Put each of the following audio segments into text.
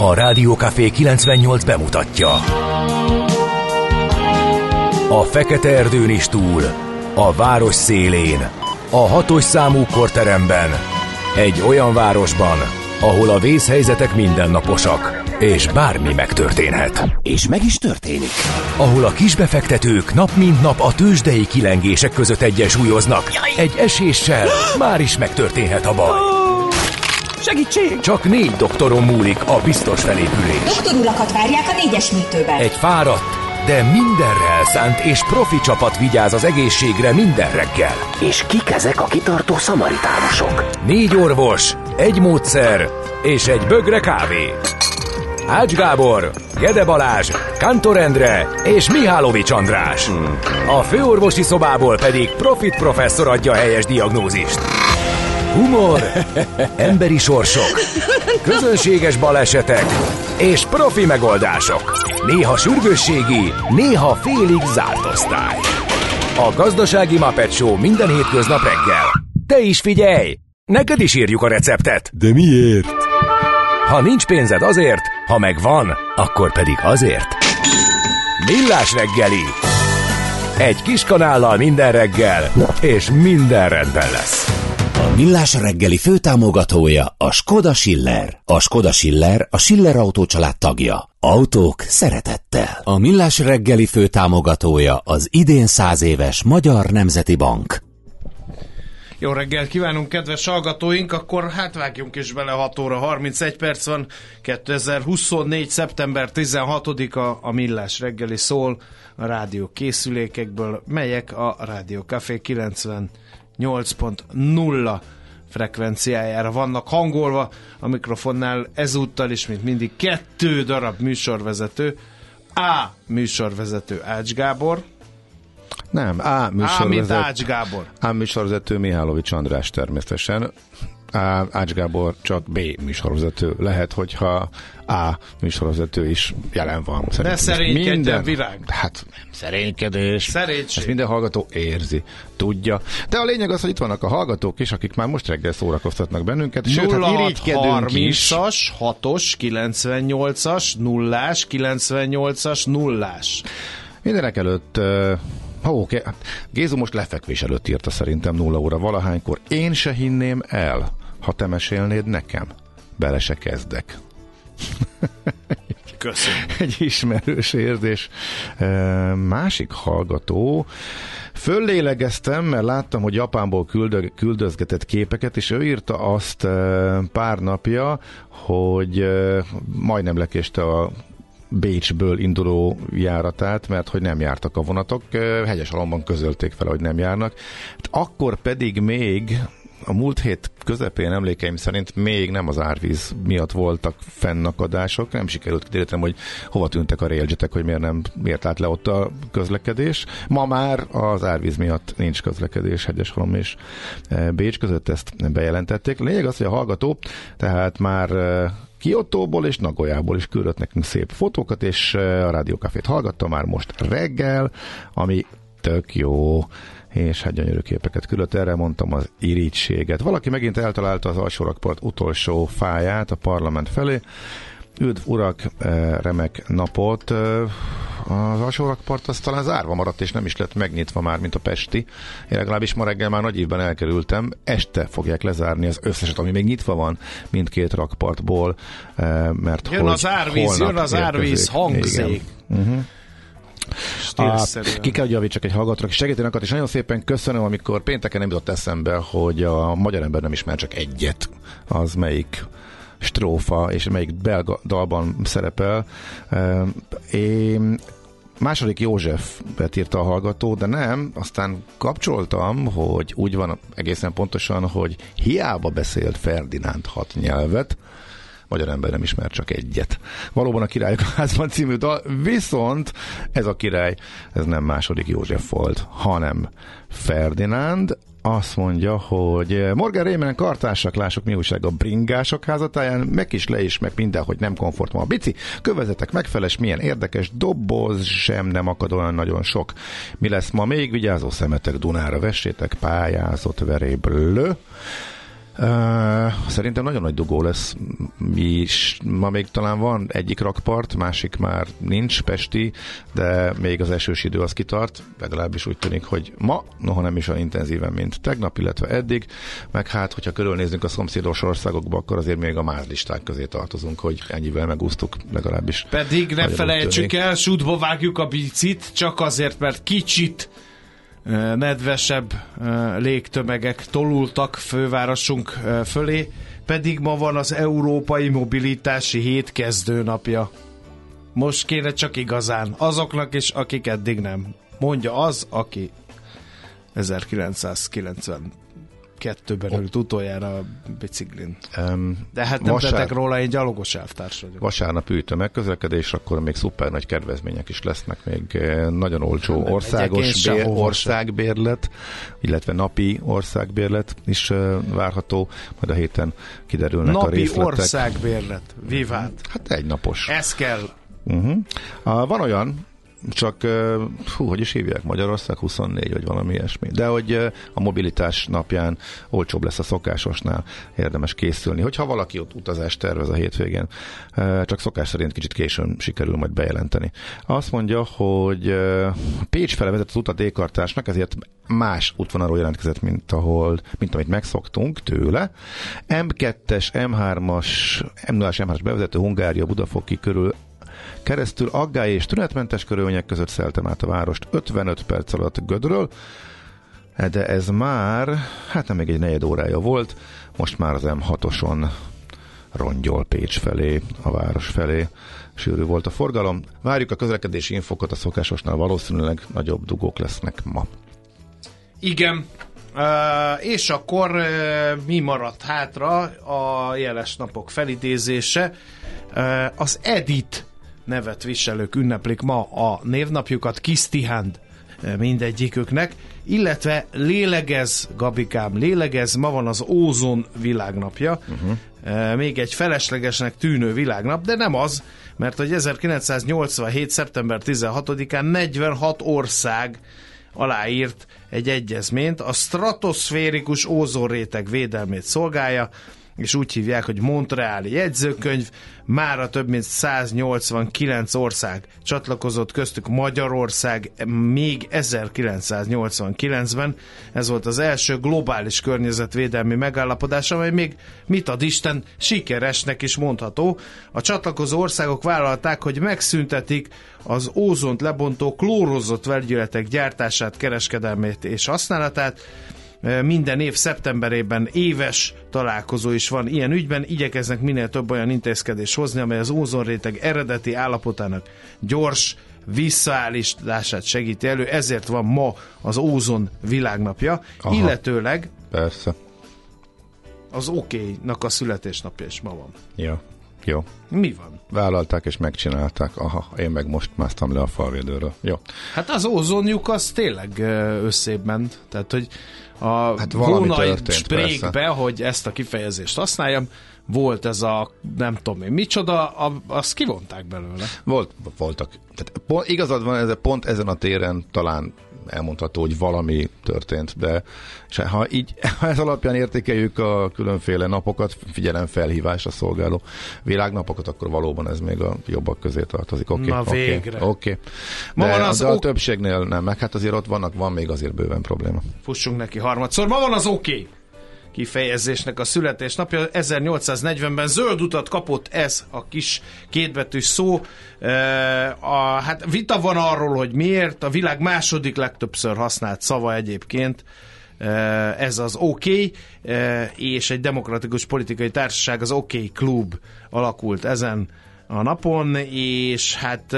A Rádió Café 98 bemutatja. A Fekete Erdőn is túl, a város szélén, a 6-os számú korteremben, egy olyan városban, ahol a vészhelyzetek mindennaposak, és bármi megtörténhet. És meg is történik. Ahol a kisbefektetők nap mint nap a tőzsdei kilengések között egyensúlyoznak. Egy eséssel már is megtörténhet a baj. Segítség! Csak 4 doktoron múlik a biztos felépülés. Doktorulakat várják a 4-es műtőben. Egy fáradt, de mindenre elszánt és profi csapat vigyáz az egészségre minden reggel. És kik ezek a kitartó szamaritánusok? 4 orvos, egy módszer és egy bögre kávé. Ács Gábor, Gede Balázs, Kántor Endre és Mihálovics András. A főorvosi szobából pedig Profit professzor adja a helyes diagnózist. Humor, emberi sorsok, közönséges balesetek és profi megoldások. Néha sürgősségi, néha félig zárt osztály. A Gazdasági Muppet Show minden hétköznap reggel. Te is figyelj! Neked is írjuk a receptet. De miért? Ha nincs pénzed azért, ha megvan, akkor pedig azért. Millás reggeli. Egy kis kanállal minden reggel, és minden rendben lesz. A Millás reggeli főtámogatója a Skoda Schiller. A Skoda Schiller a Schiller Autó család tagja. Autók szeretettel. A Millás reggeli főtámogatója az idén 100 éves Magyar Nemzeti Bank. Jó reggelt kívánunk, kedves hallgatóink, akkor hát vágjunk is bele, 6 óra 31 perc van, 2024. szeptember 16-a, a Millás reggeli szól a rádió készülékekből, melyek a Rádió Café 98.0 frekvenciájára vannak hangolva. A mikrofonnál ezúttal is, mint mindig, 2 darab műsorvezető. A műsorvezető Ács Gábor. Nem, A műsorvezető. Ács Gábor. A műsorvezető Mihálovics András természetesen. Ács Gábor csak B műsorvezető. Lehet, hogyha A műsorvezető is jelen van. Ne szerénykedjen, Virág. Hát nem szerénykedés. Szerénység. Ezt minden hallgató érzi, tudja. De a lényeg az, hogy itt vannak a hallgatók is, akik már most reggel szórakoztatnak bennünket. Sőt, hát irigykedünk is. 0630-as, 6-os, 98-as, 0-ás, 98-as, 0-ás. Mindenek előtt... Gézu most lefekvés előtt írta szerintem 0 óra valahánykor. Én se hinném el, ha te mesélnéd nekem. Bele se kezdek. Köszönöm. Egy ismerős érzés. Másik hallgató. Föllélegeztem, mert láttam, hogy Japánból küldözgetett képeket, és ő írta azt pár napja, hogy majdnem lekéste a Bécsből induló járatát, mert hogy nem jártak a vonatok. Hegyesalomban közölték fel, hogy nem járnak. Akkor pedig még a múlt hét közepén emlékeim szerint még nem az árvíz miatt voltak fennakadások, nem sikerült kideríteni, hogy hova tűntek a railjetek, hogy miért állt le ott a közlekedés. Ma már az árvíz miatt nincs közlekedés Hegyeshalom és Bécs között, ezt bejelentették. A lényeg az, hogy a hallgató tehát már Kiotóból és Nagoyából is küldött nekünk szép fotókat, és a Rádió Cafét hallgatta már most reggel, ami tök jó, és hát gyönyörű képeket küldött, erre mondtam az irítséget. Valaki megint eltalálta az alsórakpart utolsó fáját a parlament felé. Üdv urak, remek napot. Az alsórakpart az talán zárva maradt, és nem is lett megnyitva már, mint a pesti. Én legalábbis ma reggel már nagy évben elkerültem. Este fogják lezárni az összeset, ami még nyitva van mindkét rakpartból, mert jön az árvíz hangzék. Ki kell, hogy javítsak egy hallgatóra, és segíteni akart, és nagyon szépen köszönöm, amikor pénteken nem jutott eszembe, hogy a magyar ember nem ismer csak egyet, az melyik strófa, és melyik belga dalban szerepel. Én második Józsefet írta a hallgató, de nem, aztán kapcsoltam, hogy úgy van egészen pontosan, hogy hiába beszélt Ferdinánd 6 nyelvet, magyar ember nem ismer csak egyet. Valóban a Királyok a házban című dal, viszont ez a király, ez nem második József volt, hanem Ferdinánd. Azt mondja, hogy Morgan Rémenen kartársak, lássuk mi újság a bringások házatáján, meg is le is, meg mindenhogy nem komfort ma a bici, kövezetek megfeles, milyen érdekes doboz, sem nem akad olyan nagyon sok. Mi lesz ma még? Vigyázó szemetek, Dunára vessétek, pályázott veréblő. Szerintem nagyon nagy dugó lesz. Ma még talán van egyik rakpart, másik már nincs, pesti, de még az esős idő az kitart, legalábbis úgy tűnik, hogy ma, noha nem is olyan intenzíven, mint tegnap, illetve eddig, meg hát, hogyha körülnézünk a szomszédos országokba, akkor azért még a mázlisták közé tartozunk, hogy ennyivel megúsztuk legalábbis. Pedig ne felejtsük el, sútba vágjuk a bicit, csak azért, mert kicsit nedvesebb légtömegek tolultak fővárosunk fölé, pedig ma van az Európai Mobilitási Hét kezdőnapja. Most kéne csak igazán azoknak is, akik eddig nem. Mondja az, aki 1992-ben ült utoljára a biciklin. De hát nem tettek róla, én gyalogos elvtárs vagyok. Vasárnap ült a megközlekedés, akkor még szuper nagy kedvezmények is lesznek, még nagyon olcsó országbérlet, illetve napi országbérlet is várható, majd a héten kiderülnek a részletek. Napi országbérlet, vivát. Hát egynapos. Ez kell. Van olyan, csak, hogy is hívják, Magyarország 24, vagy valami ilyesmi. De hogy a mobilitás napján olcsóbb lesz a szokásosnál, érdemes készülni. Hogyha valaki ott utazást tervez a hétvégén, csak szokás szerint kicsit későn sikerül majd bejelenteni. Azt mondja, hogy Pécs fele vezet az utat D-kartásnak, ezért más útvonalról jelentkezett, mint amit megszoktunk tőle. M2-es, M3-as, M0-as, M3-as bevezető Hungária, Budafoki körül keresztül aggály és tünetmentes körülmények között szeltem át a várost 55 perc alatt Gödről, de ez már, hát nem még egy negyed órája volt, most már az M6-oson rongyol Pécs felé, a város felé sűrű volt a forgalom. Várjuk a közlekedési infokat, a szokásosnál valószínűleg nagyobb dugók lesznek ma. Igen, és akkor mi maradt hátra? A jeles napok felidézése. Az Edit nevet viselők ünneplik ma a névnapjukat, Kisztihand mindegyiküknek, illetve lélegez, Gabikám, lélegez, ma van az ózon világnapja, még egy feleslegesnek tűnő világnap, de nem az, mert hogy 1987. szeptember 16-án 46 ország aláírt egy egyezményt, a stratoszférikus ózonréteg védelmét szolgálja, és úgy hívják, hogy Montreali jegyzőkönyv. Mára több mint 189 ország csatlakozott, köztük Magyarország még 1989-ben. Ez volt az első globális környezetvédelmi megállapodás, amely még mit ad Isten sikeresnek is mondható. A csatlakozó országok vállalták, hogy megszüntetik az ózont lebontó klórozott vegyületek gyártását, kereskedelmét és használatát. Minden év szeptemberében éves találkozó is van ilyen ügyben, igyekeznek minél több olyan intézkedést hozni, amely az ózonréteg eredeti állapotának gyors visszaállítását segíti elő, ezért van ma az ózon világnapja. Aha. Illetőleg persze. Az OK-nak a születésnapja is ma van. Ja. Jó. Mi van? Vállalták és megcsinálták. Aha, én meg most másztam le a falvédőről. Jó. Hát az ózonjuk az tényleg összébb ment. Tehát, hogy a hát Hónai Sprékbe, hogy ezt a kifejezést használjam, volt ez a nem tudom én micsoda, azt kivonták belőle. Voltak. Tehát igazad van, pont ezen a téren talán elmondható, hogy valami történt, de ha ez alapján értékeljük a különféle napokat, figyelemfelhívásra szolgáló világnapokat, akkor valóban ez még a jobbak közé tartozik. Na végre. Oké. De a többségnél nem, meg hát azért ott van még azért bőven probléma. Fussunk neki harmadszor. Ma van az OK kifejezésnek a születésnapja. 1840-ben zöld utat kapott ez a kis kétbetűs szó. Hát vita van arról, hogy miért. A világ második legtöbbször használt szava egyébként. Ez az OK, és egy demokratikus politikai társaság, az OK Klub alakult ezen a napon, és hát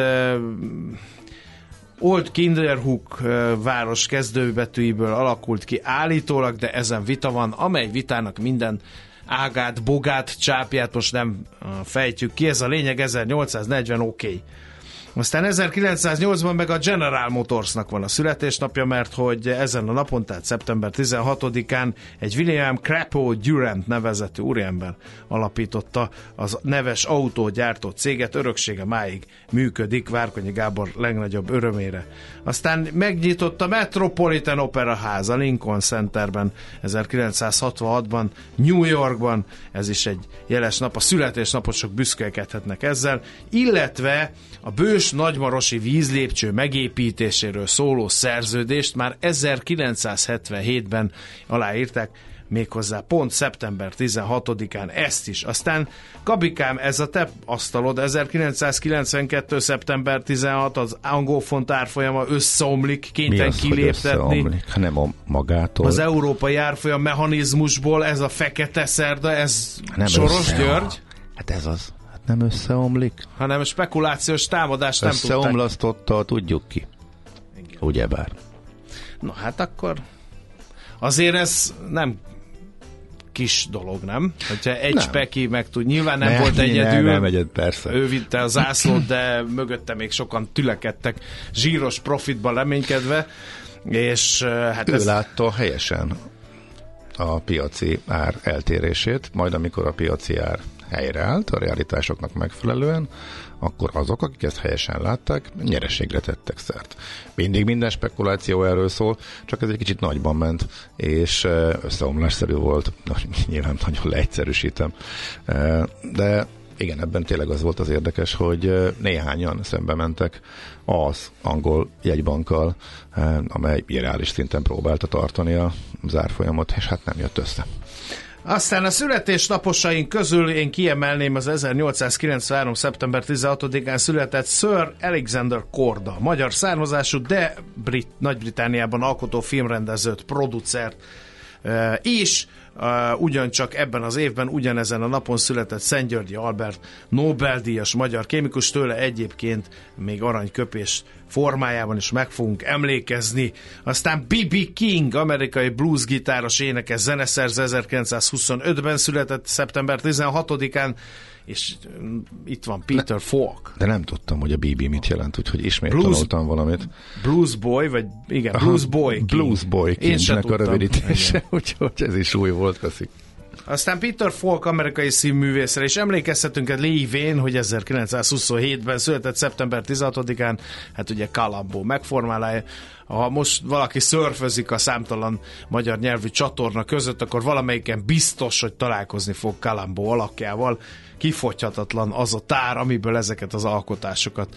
Old Kinderhook város kezdőbetűiből alakult ki állítólag, de ezen vita van, amely vitának minden ágát, bogát, csápját most nem fejtjük ki. Ez a lényeg, 1840 OK. Aztán 1908-ban meg a General Motorsnak van a születésnapja, mert hogy ezen a napon, tehát szeptember 16-án egy William Crapo Durant nevezetű úriember alapította az neves autógyártó céget, öröksége máig működik, Várkonyi Gábor legnagyobb örömére. Aztán megnyitott a Metropolitan Opera House a Lincoln Centerben 1966-ban, New Yorkban, ez is egy jeles nap, a születésnaposok büszkélkedhetnek ezzel, illetve a Bős nagymarosi vízlépcső megépítéséről szóló szerződést már 1977-ben aláírták, méghozzá pont szeptember 16-án ezt is. Aztán Gabikám, ez a te asztalod, 1992. szeptember 16 az angolfont árfolyama összeomlik, kénytelen kiléptetni. Nem a magától. Az európai árfolyam mechanizmusból ez a fekete szerda, ez nem Soros György. Hát ez az. Nem összeomlik? Hanem spekulációs támadást nem tudták. Összeomlasztotta, tudjuk ki. Igen. Ugyebár. Na hát akkor azért ez nem kis dolog, nem? Hogyha egy nem. Speki meg tud, nyilván nem volt egyedül. Nem egyed, persze. Ő vitte a zászlót, de mögötte még sokan tülekedtek, zsíros profitban reménykedve, és hát ő látta helyesen a piaci ár eltérését, majd amikor a piaci ár helyreállt a realitásoknak megfelelően, akkor azok, akik ezt helyesen látták, nyereségre tettek szert. Mindig minden spekuláció erről szól, csak ez egy kicsit nagyban ment, és összeomlásszerű volt. Nyilván nagyon leegyszerűsítem. De igen, ebben tényleg az volt az érdekes, hogy néhányan szembe mentek az angol jegybankkal, amely irreális szinten próbálta tartani az árfolyamot, és hát nem jött össze. Aztán a születésnaposaink közül én kiemelném az 1893. szeptember 16-án született Sir Alexander Korda, magyar származású, de Nagy-Britanniában alkotó filmrendezőt, producert is. Ugyancsak ebben az évben, ugyanezen a napon született Szentgyörgyi Albert Nobel-díjas magyar kémikus, tőle egyébként még aranyköpés formájában is meg fogunk emlékezni. Aztán B.B. King, amerikai bluesgitáros, énekes, zeneszerző, 1925-ben született szeptember 16-án, és itt van Peter Falk. De nem tudtam, hogy a BB mit jelent, úgyhogy ismét tanultam valamit. Blues Boy, vagy igen, Blues Boy King. Blues Boy Kingnek a rövidítése, úgyhogy ez is új volt, veszik. Aztán Peter Falk, amerikai színművészre, és emlékezhetünk egy lévén, hogy 1927-ben született szeptember 16-án, hát ugye Columbo megformálja. Ha most valaki szörfözik a számtalan magyar nyelvű csatorna között, akkor valamelyiken biztos, hogy találkozni fog Columbo alakjával. Kifogyhatatlan az a tár, amiből ezeket az alkotásokat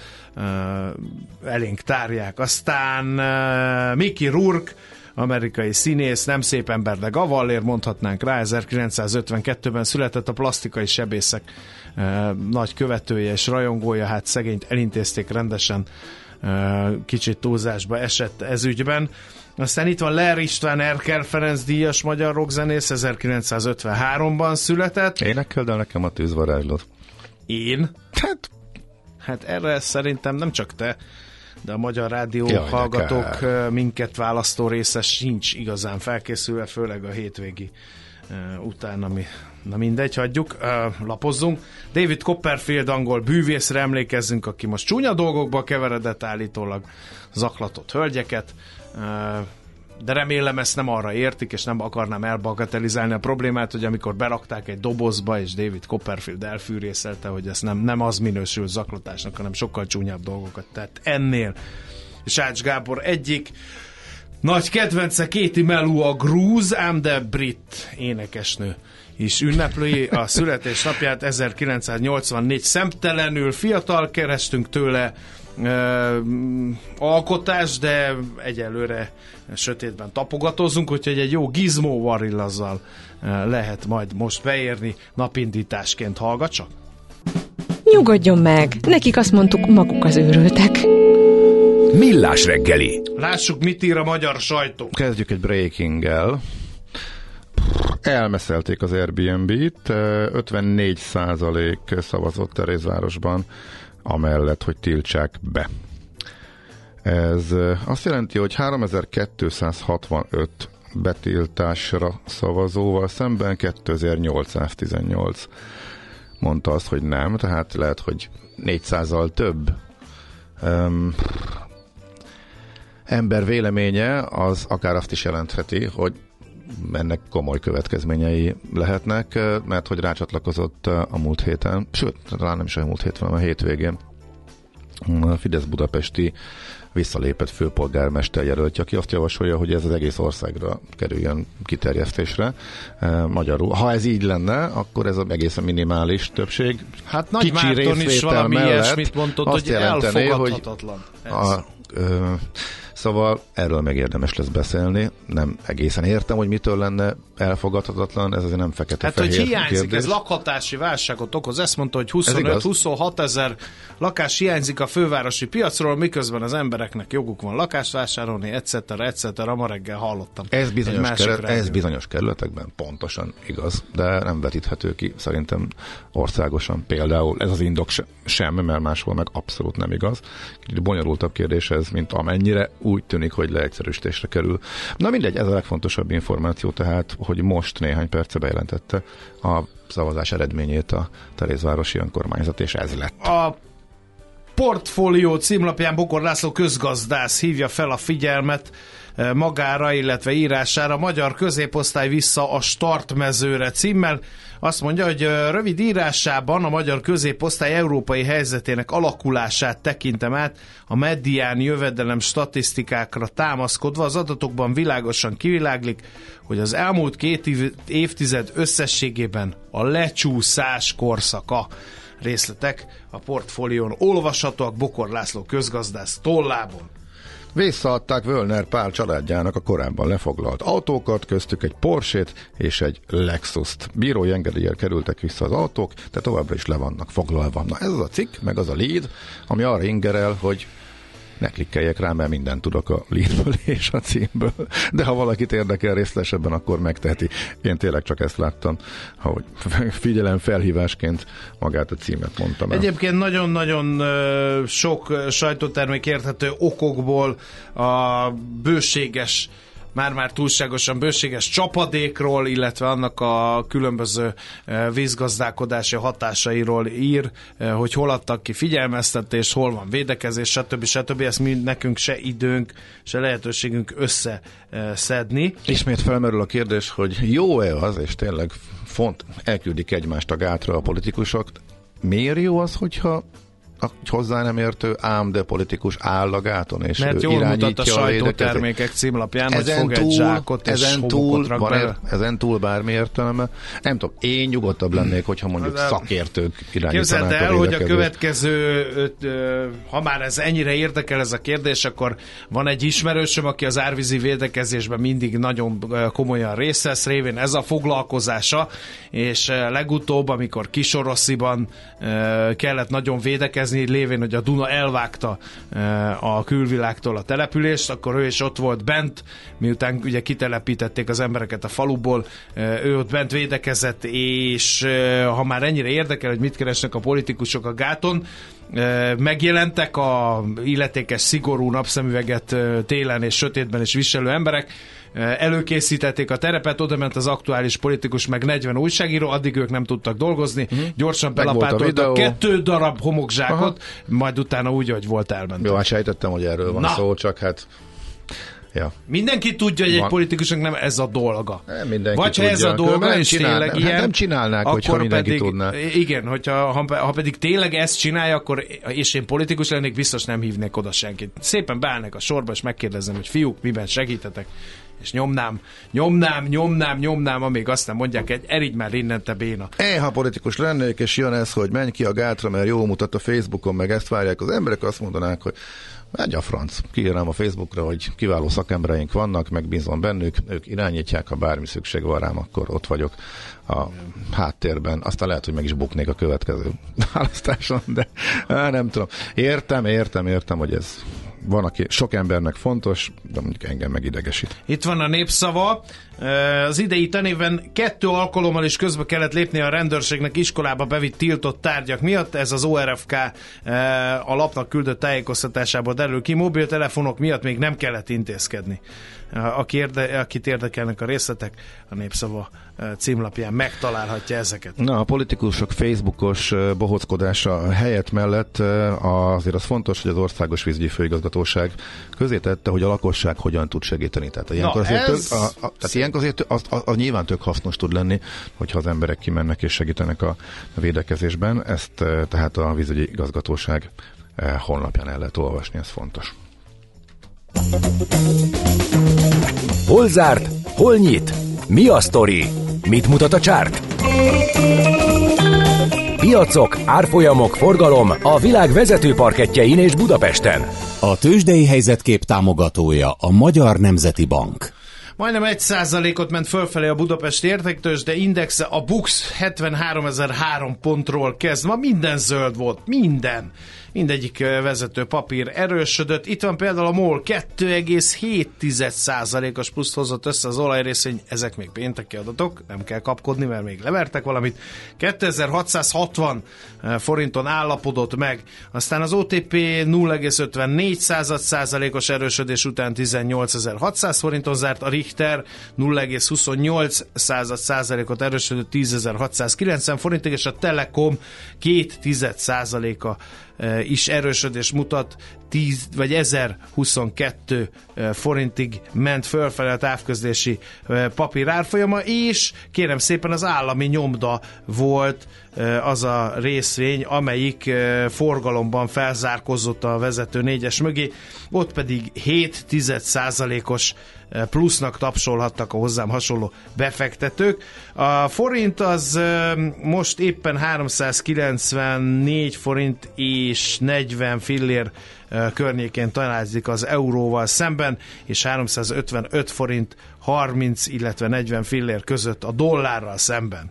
elénk tárják. Aztán Mickey Rourke, amerikai színész, nem szép ember, de gavallér, mondhatnánk rá, 1952-ben született, a plastikai sebészek nagy követője és rajongója, hát szegényt elintézték rendesen, kicsit túlzásba esett ez ügyben. Aztán itt van Ler István, Erkel Ferenc díjas magyar rockzenész, 1953-ban született. Énekel, de nekem a tűzvarázslót. Én? Hát erre szerintem nem csak te, de a Magyar Rádió hallgatók, minket választó része sincs igazán felkészülve, főleg a hétvégi után, ami, na mindegy, hagyjuk, lapozzunk. David Copperfield, angol bűvészre emlékezzünk, aki most csúnya dolgokba keveredett, állítólag zaklatott hölgyeket, de remélem ezt nem arra értik, és nem akarnám elbagatelizálni a problémát, hogy amikor berakták egy dobozba, és David Copperfield elfűrészelte, hogy ez nem az minősül zaklatásnak, hanem sokkal csúnyább dolgokat tett ennél. És Ács Gábor egyik nagy kedvence, Katie Melua, a grúz, ám de brit énekesnő is ünnepli a születésnapját, 1984, szemtelenül fiatal, kerestünk tőle alkotás, de egyelőre sötétben tapogatózunk, úgyhogy egy jó Gizmo varillazzal lehet majd most beérni, napindításként hallgatsa. Nyugodjon meg, nekik azt mondtuk, maguk az őrültek. Millás reggeli. Lássuk, mit ír a magyar sajtó. Kezdjük egy breaking-el. Elmeszelték az Airbnb-t, 54% szavazott Terézvárosban amellett, hogy tiltsák be. Ez azt jelenti, hogy 3265 betiltásra szavazóval szemben 2818 mondta azt, hogy nem, tehát lehet, hogy 400-al több ember véleménye az akár azt is jelentheti, hogy ennek komoly következményei lehetnek, mert hogy rácsatlakozott a múlt héten, sőt, talán nem is a múlt héten, hanem a hétvégén a Fidesz budapesti visszalépett főpolgármester jelöltje, aki azt javasolja, hogy ez az egész országra kerüljön kiterjesztésre. Magyarul, ha ez így lenne, akkor ez az egészen minimális többség. Hát Nagy Márton is valami ilyesmit mondott, hogy elfogadhatatlan. Szóval erről meg érdemes lesz beszélni. Nem egészen értem, hogy mitől lenne elfogadhatatlan, ez azért nem fekete-fehér kérdés. Hát, hogy hiányzik, kérdés. ez lakhatási válságot okoz. Ezt mondta, hogy 25-26 ezer lakás hiányzik a fővárosi piacról, miközben az embereknek joguk van lakást vásárolni, etc. Ma reggel hallottam. Ez bizonyos kerületekben pontosan igaz, de nem vetíthető ki szerintem országosan. Például ez az indok sem, mert máshol meg abszolút nem igaz. Kicsit bonyolultabb kérdés ez, mint amennyire úgy tűnik, hogy leegyszerűsítésre kerül. Na mindegy, ez a legfontosabb információ, tehát, hogy most néhány perce bejelentette a szavazás eredményét a Terézvárosi önkormányzat, és ez lett. A Portfólió címlapján Bokor László közgazdász hívja fel a figyelmet magára, illetve írására. Magyar középosztály vissza a startmezőre címmel. Azt mondja, hogy rövid írásában a magyar középosztály európai helyzetének alakulását tekintem át, a medián jövedelem statisztikákra támaszkodva. Az adatokban világosan kiviláglik, hogy az elmúlt 2 évtized összességében a lecsúszás korszaka. Részletek a Portfólión olvashatóak Bokor László közgazdász tollából. Visszaadták Völner Pál családjának a korábban lefoglalt autókat, köztük egy Porsche-t és egy Lexust. Bírói engedéllyel kerültek vissza az autók, de továbbra is le vannak foglalva. Na ez az a cikk, meg az a lead, ami arra ingerel, hogy ne klikkeljek rá, mert mindent tudok a leadből és a címből. De ha valakit érdekel részletesebben, akkor megteheti. Én tényleg csak ezt láttam, hogy figyelem felhívásként magát a címet mondtam el. Egyébként nagyon-nagyon sok sajtótermék érthető okokból a bőséges, már túlságosan bőséges csapadékról, illetve annak a különböző vízgazdálkodási hatásairól ír, hogy hol adtak ki figyelmeztetést, hol van védekezés, stb. Ezt mi nekünk se időnk, se lehetőségünk összeszedni. Ismét felmerül a kérdés, hogy jó-e az, és tényleg elküldik egymást a gátra a politikusok. Miért jó az, hogyha hozzá nem értő ám, de politikus áll a gáton, és mert ő jól irányítja mutat a sajtótermékek címlapján, hogy fog egy zsákot és homokot rak bele. Ezen túl bármi értelme. Nem tudom, én nyugodtabb lennék, hogyha mondjuk szakértők irányítanák. Képzeld el, hogy a következő, ha már ez ennyire érdekel ez a kérdés, akkor van egy ismerősöm, aki az árvízi védekezésben mindig nagyon komolyan részt vesz, révén ez a foglalkozása, és legutóbb, amikor Kisorosziban kellett nagyon védekezni, lévén, hogy a Duna elvágta a külvilágtól a települést, akkor ő is ott volt bent, miután ugye kitelepítették az embereket a faluból, ő ott bent védekezett, és ha már ennyire érdekel, hogy mit keresnek a politikusok a gáton, megjelentek a illetékes szigorú napszemüveget télen és sötétben is viselő emberek, előkészítették a terepet, oda ment az aktuális politikus, meg 40 újságíró, addig ők nem tudtak dolgozni, gyorsan belapátoltak 2 darab homokzsákot, majd utána úgy, hogy volt, elment. Jó, hát sejtettem, hogy erről van szó, csak hát ja. Mindenki tudja, hogy egy politikusnak nem ez a dolga. Mindenki vagy tudja. ha ez a dolga, és tényleg ilyen, nem csinálnák, hogyha mindenki pedig, tudná. Igen, ha pedig tényleg ezt csinálja, akkor, és én politikus lennék, biztos nem hívnék oda senkit. Szépen beállnék a sorba, és megkérdezem, hogy fiúk, miben segítetek. És nyomnám, amíg aztán mondják, egy erigy már innen, te béna. Ha politikus lennék, és jön ez, hogy menj ki a gátra, mert jól mutat a Facebookon, meg ezt várják az emberek, azt mondanák, hogy megy a franc. Kiírnám a Facebookra, hogy kiváló szakembereink vannak, megbízom bennük, ők irányítják, ha bármi szükség van rám, akkor ott vagyok a háttérben. Aztán lehet, hogy meg is buknék a következő választáson, de nem tudom. Értem, hogy ez van, aki sok embernek fontos, de mondjuk engem meg idegesít. Itt van a Népszava, Az idei tanévben 2 alkalommal is közbe kellett lépni a rendőrségnek iskolába bevitt tiltott tárgyak miatt. Ez az ORFK a lapnak küldött tájékoztatásából derül ki. Mobiltelefonok miatt még nem kellett intézkedni. Akit érdekelnek a részletek, a Népszava címlapján megtalálhatja ezeket. Na, a politikusok Facebookos bohóckodása helyett mellett azért az fontos, hogy az Országos Vízügyi Főigazgatóság közé tette, hogy a lakosság hogyan tud segíteni. Tehát ilyenkor azért az nyilván tök hasznos tud lenni, hogyha az emberek kimennek és segítenek a védekezésben. Ezt tehát a vízügyi igazgatóság honlapján el lehet olvasni, ez fontos. Hol zárt? Hol nyit? Mi a sztori? Mit mutat a csárt? Piacok, árfolyamok, forgalom a világ vezető parkettjein és Budapesten. A tőzsdei helyzetkép támogatója a Magyar Nemzeti Bank. Majdnem 1%-ot ment fölfelé a budapesti értéktőzsde indexe, a BUX 73.003 pontról kezd. Ma minden zöld volt, mindegyik vezető papír erősödött. Itt van például a MOL 2,7%-os pluszt hozott össze az olajrészvény, ezek még pénteki adatok, nem kell kapkodni, mert még levertek valamit. 2660 forinton állapodott meg, aztán az OTP 0,54%-os erősödés után 18.600 forinton zárt, a Richter 0,28%-ot erősödött 10.690 forintig, és a Telekom 0,2%-a is erősödés mutat, 1022 forintig ment fölfele a távközlési papír árfolyama, és kérem szépen az állami nyomda volt az a részvény, amelyik forgalomban felzárkozott a vezető 4-es mögé, ott pedig 0,7%-os plusznak tapsolhattak a hozzám hasonló befektetők. A forint az most éppen 394 forint és 40 fillér környékén találkozik az euróval szemben, és 355 forint 30, illetve 40 fillér között a dollárral szemben.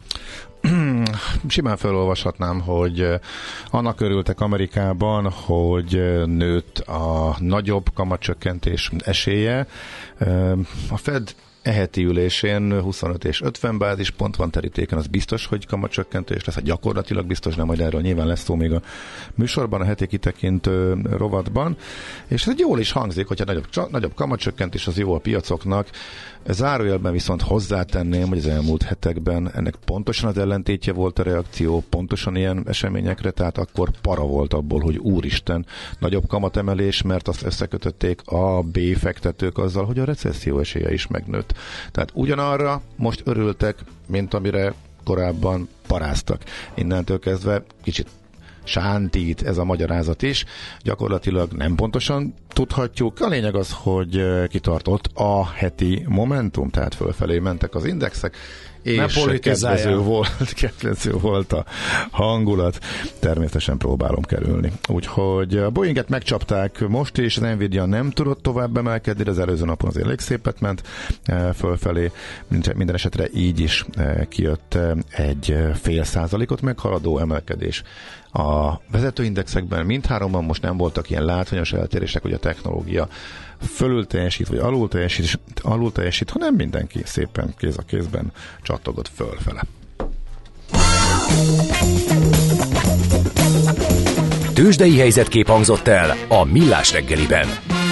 Simán felolvashatnám, hogy annak örültek Amerikában, hogy nőtt a nagyobb kamatcsökkentés esélye. A Fed heti ülésén 25 és 50 bázispont van terítéken, az biztos, hogy kamatcsökkentés lesz, gyakorlatilag biztos, nem, majd erről nyilván lesz szó még a műsorban, a heti kitekintő rovatban, és ez jól is hangzik, hogyha nagyobb kamatcsökkentés az jó a piacoknak. Zárójelben viszont hozzátenném, hogy az elmúlt hetekben ennek pontosan az ellentétje volt a reakció, pontosan ilyen eseményekre, tehát akkor para volt abból, hogy úristen, nagyobb kamatemelés, mert azt összekötötték a B-fektetők azzal, hogy a recesszió esélye is megnőtt. Tehát ugyanarra most örültek, mint amire korábban paráztak. Innentől kezdve kicsit sántít ez a magyarázat is. Gyakorlatilag nem pontosan tudhatjuk. A lényeg az, hogy kitartott a heti momentum, tehát fölfelé mentek az indexek, és kedvező volt a hangulat. Természetesen próbálom kerülni. Úgyhogy a Boeinget megcsapták most, és az Nvidia nem tudott tovább emelkedni, de az előző napon azért elég szépet ment fölfelé. Minden esetre így is kijött egy 0,5%-ot meghaladó emelkedés. A vezetőindexekben mindháromban most nem voltak ilyen látványos eltérések, hogy a technológia fölül teljesít, vagy alul teljesít, hanem mindenki szépen kéz a kézben csattogott fölfele. Tőzsdei helyzetkép hangzott el a Millás reggeliben.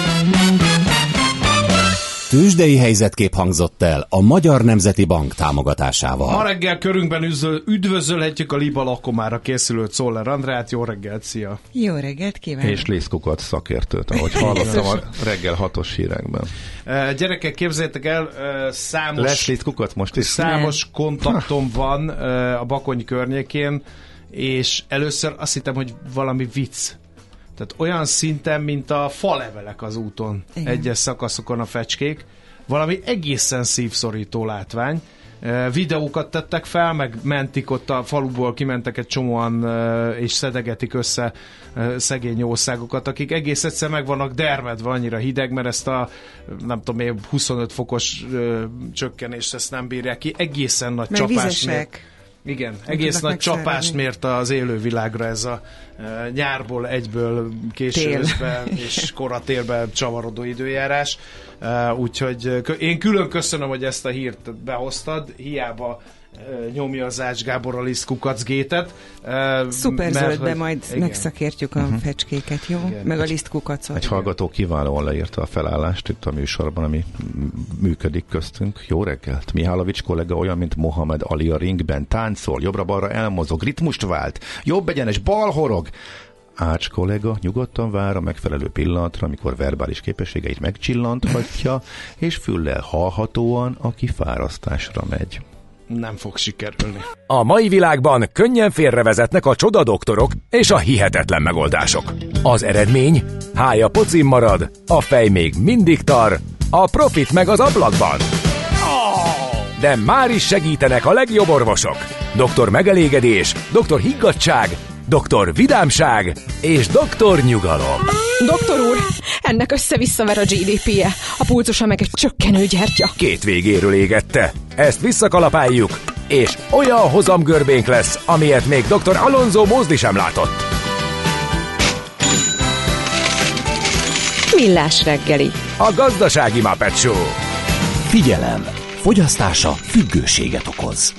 Tőzsdei helyzetkép hangzott el a Magyar Nemzeti Bank támogatásával. Ma reggel körünkben üdvözölhetjük a Liba lakomára készülő Czoller Andrát. Jó reggelt, szia! Jó reggelt kívánok! És Liz Kukac szakértőt, ahogy hallottam a reggel 6-os hírekben. Gyerekek, képzeljétek el, lesz Liz Kukac most is? Számos kontaktom van a Bakony környékén, és először azt hittem, hogy valami vicc. Tehát olyan szinten, mint a falevelek az úton. Igen. Egyes szakaszokon a fecskék. Valami egészen szívszorító látvány. Videókat tettek fel, meg mentik ott a faluból, kimentek egy csomóan, és szedegetik össze szegény országokat, akik egész egyszer meg vannak dermedve, annyira hideg, mert ezt a nem tudom, 25 fokos csökkenést ezt nem bírják ki. Egészen nagy meg csapás. Vizesek. Igen, egész nagy csapást mért az élővilágra ez a nyárból egyből későzbe és koratérbe csavarodó időjárás. Úgyhogy én külön köszönöm, hogy ezt a hírt behoztad, hiába nyomja az Ács Gábor a lisztkukacgétet. Szuper zöld, de majd megszakértjük a fecskéket, jó? Igen. Meg a lisztkukacot. Egy hallgató kiválóan leírta a felállást itt a műsorban, ami működik köztünk. Jó reggelt! Mihálovics kollega olyan, mint Mohamed Ali a ringben. Táncol, jobbra-balra elmozog, ritmust vált, jobb egyenes, bal horog. Ács kollega nyugodtan vár a megfelelő pillanatra, amikor verbális képességeit megcsillanthatja, és füllel hallhatóan a kifárasztásra megy. Nem fog sikerülni. A mai világban könnyen félrevezetnek a csodadoktorok és a hihetetlen megoldások. Az eredmény? Hája pocim marad, a fej még mindig tar, a profit meg az ablakban. De már is segítenek a legjobb orvosok. Doktor megelégedés, doktor higgadtság, doktor vidámság és doktor nyugalom. Doktor úr, ennek össze-visszaver a GDP-je, a pulzusa meg egy csökkenő gyertya. Két végéről égette. Ezt visszakalapáljuk, és olyan hozamgörbénk lesz, amilyet még dr. Alonso Mózdi sem látott. Millás reggeli. A gazdasági Muppet Show. Figyelem! Fogyasztása függőséget okoz.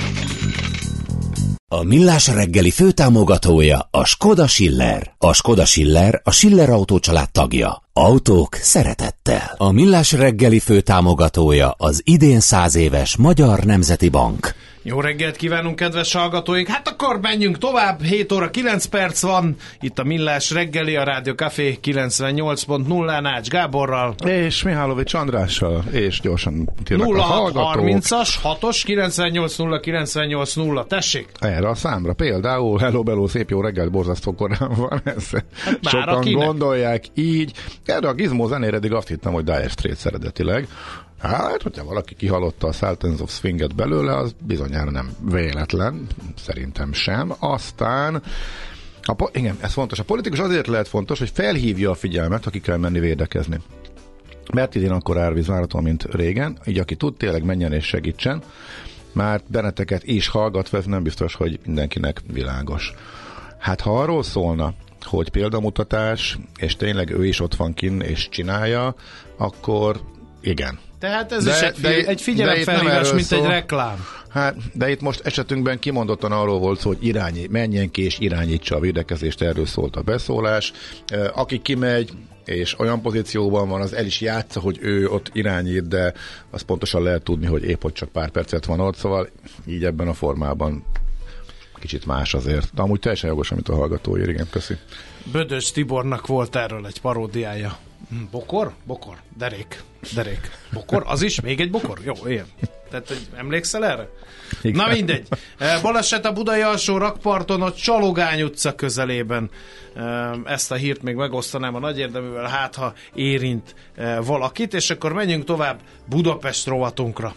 A Millás reggeli főtámogatója a Skoda Schiller. A Skoda Schiller a Schiller Autó család tagja. Autók szeretettel. A Millás reggeli főtámogatója az idén 100 éves Magyar Nemzeti Bank. Jó reggelt kívánunk, kedves hallgatóink! Hát akkor menjünk tovább, 7 óra 9 perc van, itt a Millás reggeli, a Rádió Café 98.0-án Ács Gáborral. És Mihálovics Andrással, és gyorsan tényleg a hallgatók. 0630-as, 6-os, 98.0, tessék! Erre a számra például, hello, szép jó reggelt, borzasztó korán van ez. Hát sokan akinek gondolják így. Erre a gizmó zenére eddig azt hittem, hogy Dire Straits eredetileg. Hát, hogyha valaki kihallotta a Sultans of Swing-et belőle, az bizonyára nem véletlen, szerintem sem. Aztán, igen, ez fontos. A politikus azért lehet fontos, hogy felhívja a figyelmet, aki kell menni védekezni. Mert idén akkor árvíz várható, mint régen, így aki tud, tényleg menjen és segítsen, mert benneteket is hallgatva, ez nem biztos, hogy mindenkinek világos. Hát ha arról szólna, hogy példamutatás, és tényleg ő is ott van kinn és csinálja, akkor igen. Tehát ez is egy figyelemfelhívás, mint egy reklám. Hát, de itt most esetünkben kimondottan arról volt szó, hogy menjen ki és irányítsa a védekezést, erről szólt a beszólás. Aki kimegy, és olyan pozícióban van, az el is játsza, hogy ő ott irányít, de azt pontosan lehet tudni, hogy épp hogy csak pár percet van ott, szóval így ebben a formában kicsit más azért. De amúgy teljesen jogos, amit a hallgató ír, igen, köszi. Bödös Tibornak volt erről egy paródiája. Bokor? Derék. Bokor? Az is? Még egy bokor? Jó, ilyen. Tehát emlékszel erre? Igen. Na mindegy. Baleset a budai alsó rakparton, a Csalogány utca közelében. Ezt a hírt még megosztanám a nagy érdeművel, hát ha érint valakit, és akkor menjünk tovább Budapest rovatunkra.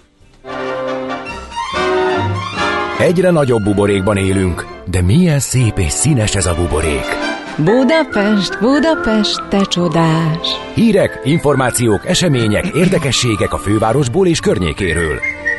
Egyre nagyobb buborékban élünk, de milyen szép és színes ez a buborék. Budapest, Budapest, te csodás! Hírek, információk, események, érdekességek a fővárosból és környékéről.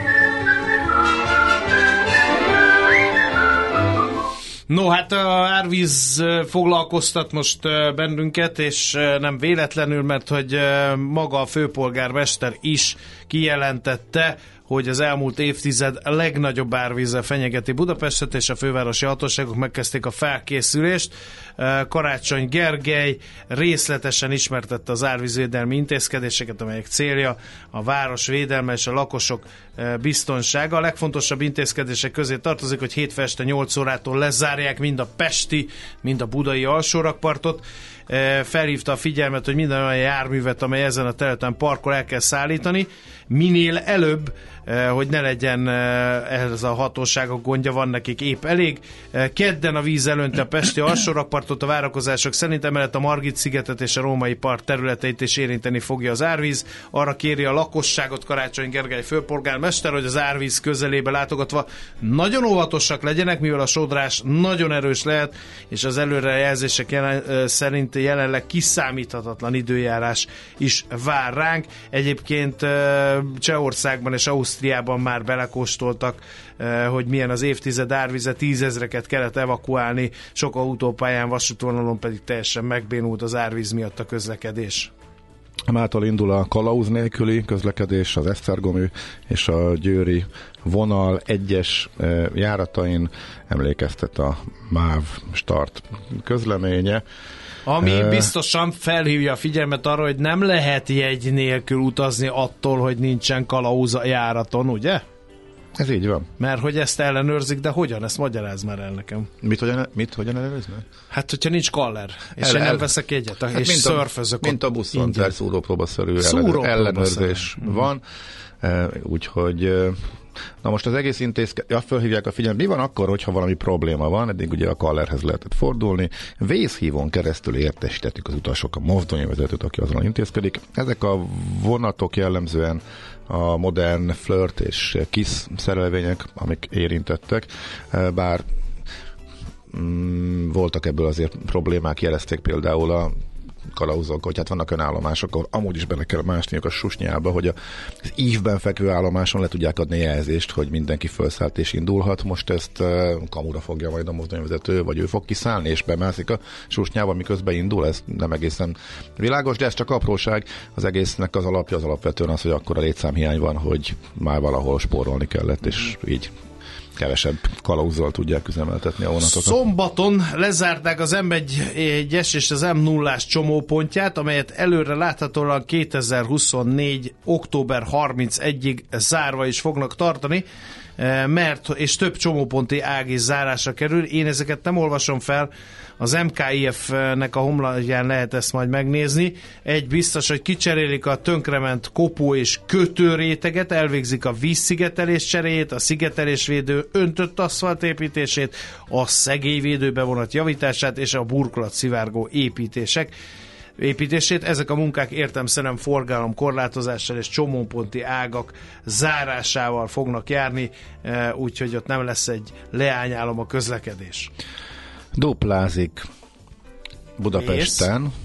No, hát a árvíz foglalkoztat most bennünket, és nem véletlenül, mert hogy maga a főpolgármester is kijelentette, hogy az elmúlt évtized legnagyobb árvízzel fenyegeti Budapestet, és a fővárosi hatóságok megkezdték a felkészülést. Karácsony Gergely részletesen ismertette az árvízvédelmi intézkedéseket, amelyek célja a város védelme és a lakosok biztonsága. A legfontosabb intézkedések közé tartozik, hogy hétfő este 8 órától lezárják mind a pesti, mind a budai alsórakpartot. Felhívta a figyelmet, hogy minden olyan járművet, amely ezen a területen parkol, el kell szállítani, minél előbb, hogy ne legyen ez a hatóságok gondja, van nekik épp elég. Kedden a víz elönti a pesti alsórakpartot, a várakozások szerint emellett a Margit-szigetet és a Római Park területeit is érinteni fogja az árvíz. Arra kéri a lakosságot Karácsony Gergely főpolgármester, hogy az árvíz közelébe látogatva nagyon óvatosak legyenek, mivel a sodrás nagyon erős lehet, és az előrejelzések szerint jelenleg kiszámíthatatlan időjárás is vár ránk. Egyébként Csehországban és Ausztriában Ausztriában már belekóstoltak, hogy milyen az évtized árvize, 10 000-eket kellett evakuálni, sok autópályán, vasútvonalon pedig teljesen megbénult az árvíz miatt a közlekedés. Mától indul a kalauz nélküli közlekedés, az esztergomi és a győri vonal egyes járatain, emlékeztet a MÁV start közleménye. Ami biztosan felhívja a figyelmet arra, hogy nem lehet jegy nélkül utazni attól, hogy nincsen kalauz a járaton, ugye? Ez így van. Mert hogy ezt ellenőrzik, de hogyan? Ezt magyaráz már el nekem. Mit hogyan ellenőriznek? Hát, hogyha nincs kaller, és én nem veszek egyet, hát és szörfözök. Mint a buszon, tehát szúrópróbaszerű ellenőrzés van. Úgyhogy na most az egész felhívják a figyelmet, mi van akkor, hogyha valami probléma van, eddig ugye a kallerhez lehetett fordulni, vészhívón keresztül értesítettük az utasok a mozdonyvezetőt, aki azon intézkedik. Ezek a vonatok jellemzően a modern flirt és kiss szerelvények, amik érintettek, bár voltak ebből azért problémák, jelezték például a kalauzok, hogy hát vannak önállomások, ahol amúgy is bele kell másniuk a susnyába, hogy az ívben fekvő állomáson le tudják adni jelzést, hogy mindenki felszállt és indulhat. Most ezt kamura fogja majd a mozdonyvezető, vagy ő fog kiszállni és bemászik a susnyába, miközben indul. Ez nem egészen világos, de ez csak apróság. Az egésznek az alapja az alapvetően az, hogy akkor a létszámhiány van, hogy már valahol spórolni kellett, és így kevesebb kalauzzal tudják üzemeltetni a vonatokat. Szombaton lezárták az M1-es és az M0-ás csomópontját, amelyet előre láthatóan 2024. október 31-ig zárva is fognak tartani, és több csomóponti ág is zárásra kerül. Én ezeket nem olvasom fel, az MKIF-nek a honlapján lehet ezt majd megnézni. Egy biztos, hogy kicserélik a tönkrement kopó és kötőréteget, elvégzik a vízszigetelés cseréjét, a szigetelésvédő öntött aszfalt építését, a szegélyvédő bevonat javítását és a burkolat szivárgó építését. Ezek a munkák értelemszerűen forgalomkorlátozással és csomóponti ágak zárásával fognak járni, úgyhogy ott nem lesz egy leányálom a közlekedés. Duplázik Budapesten.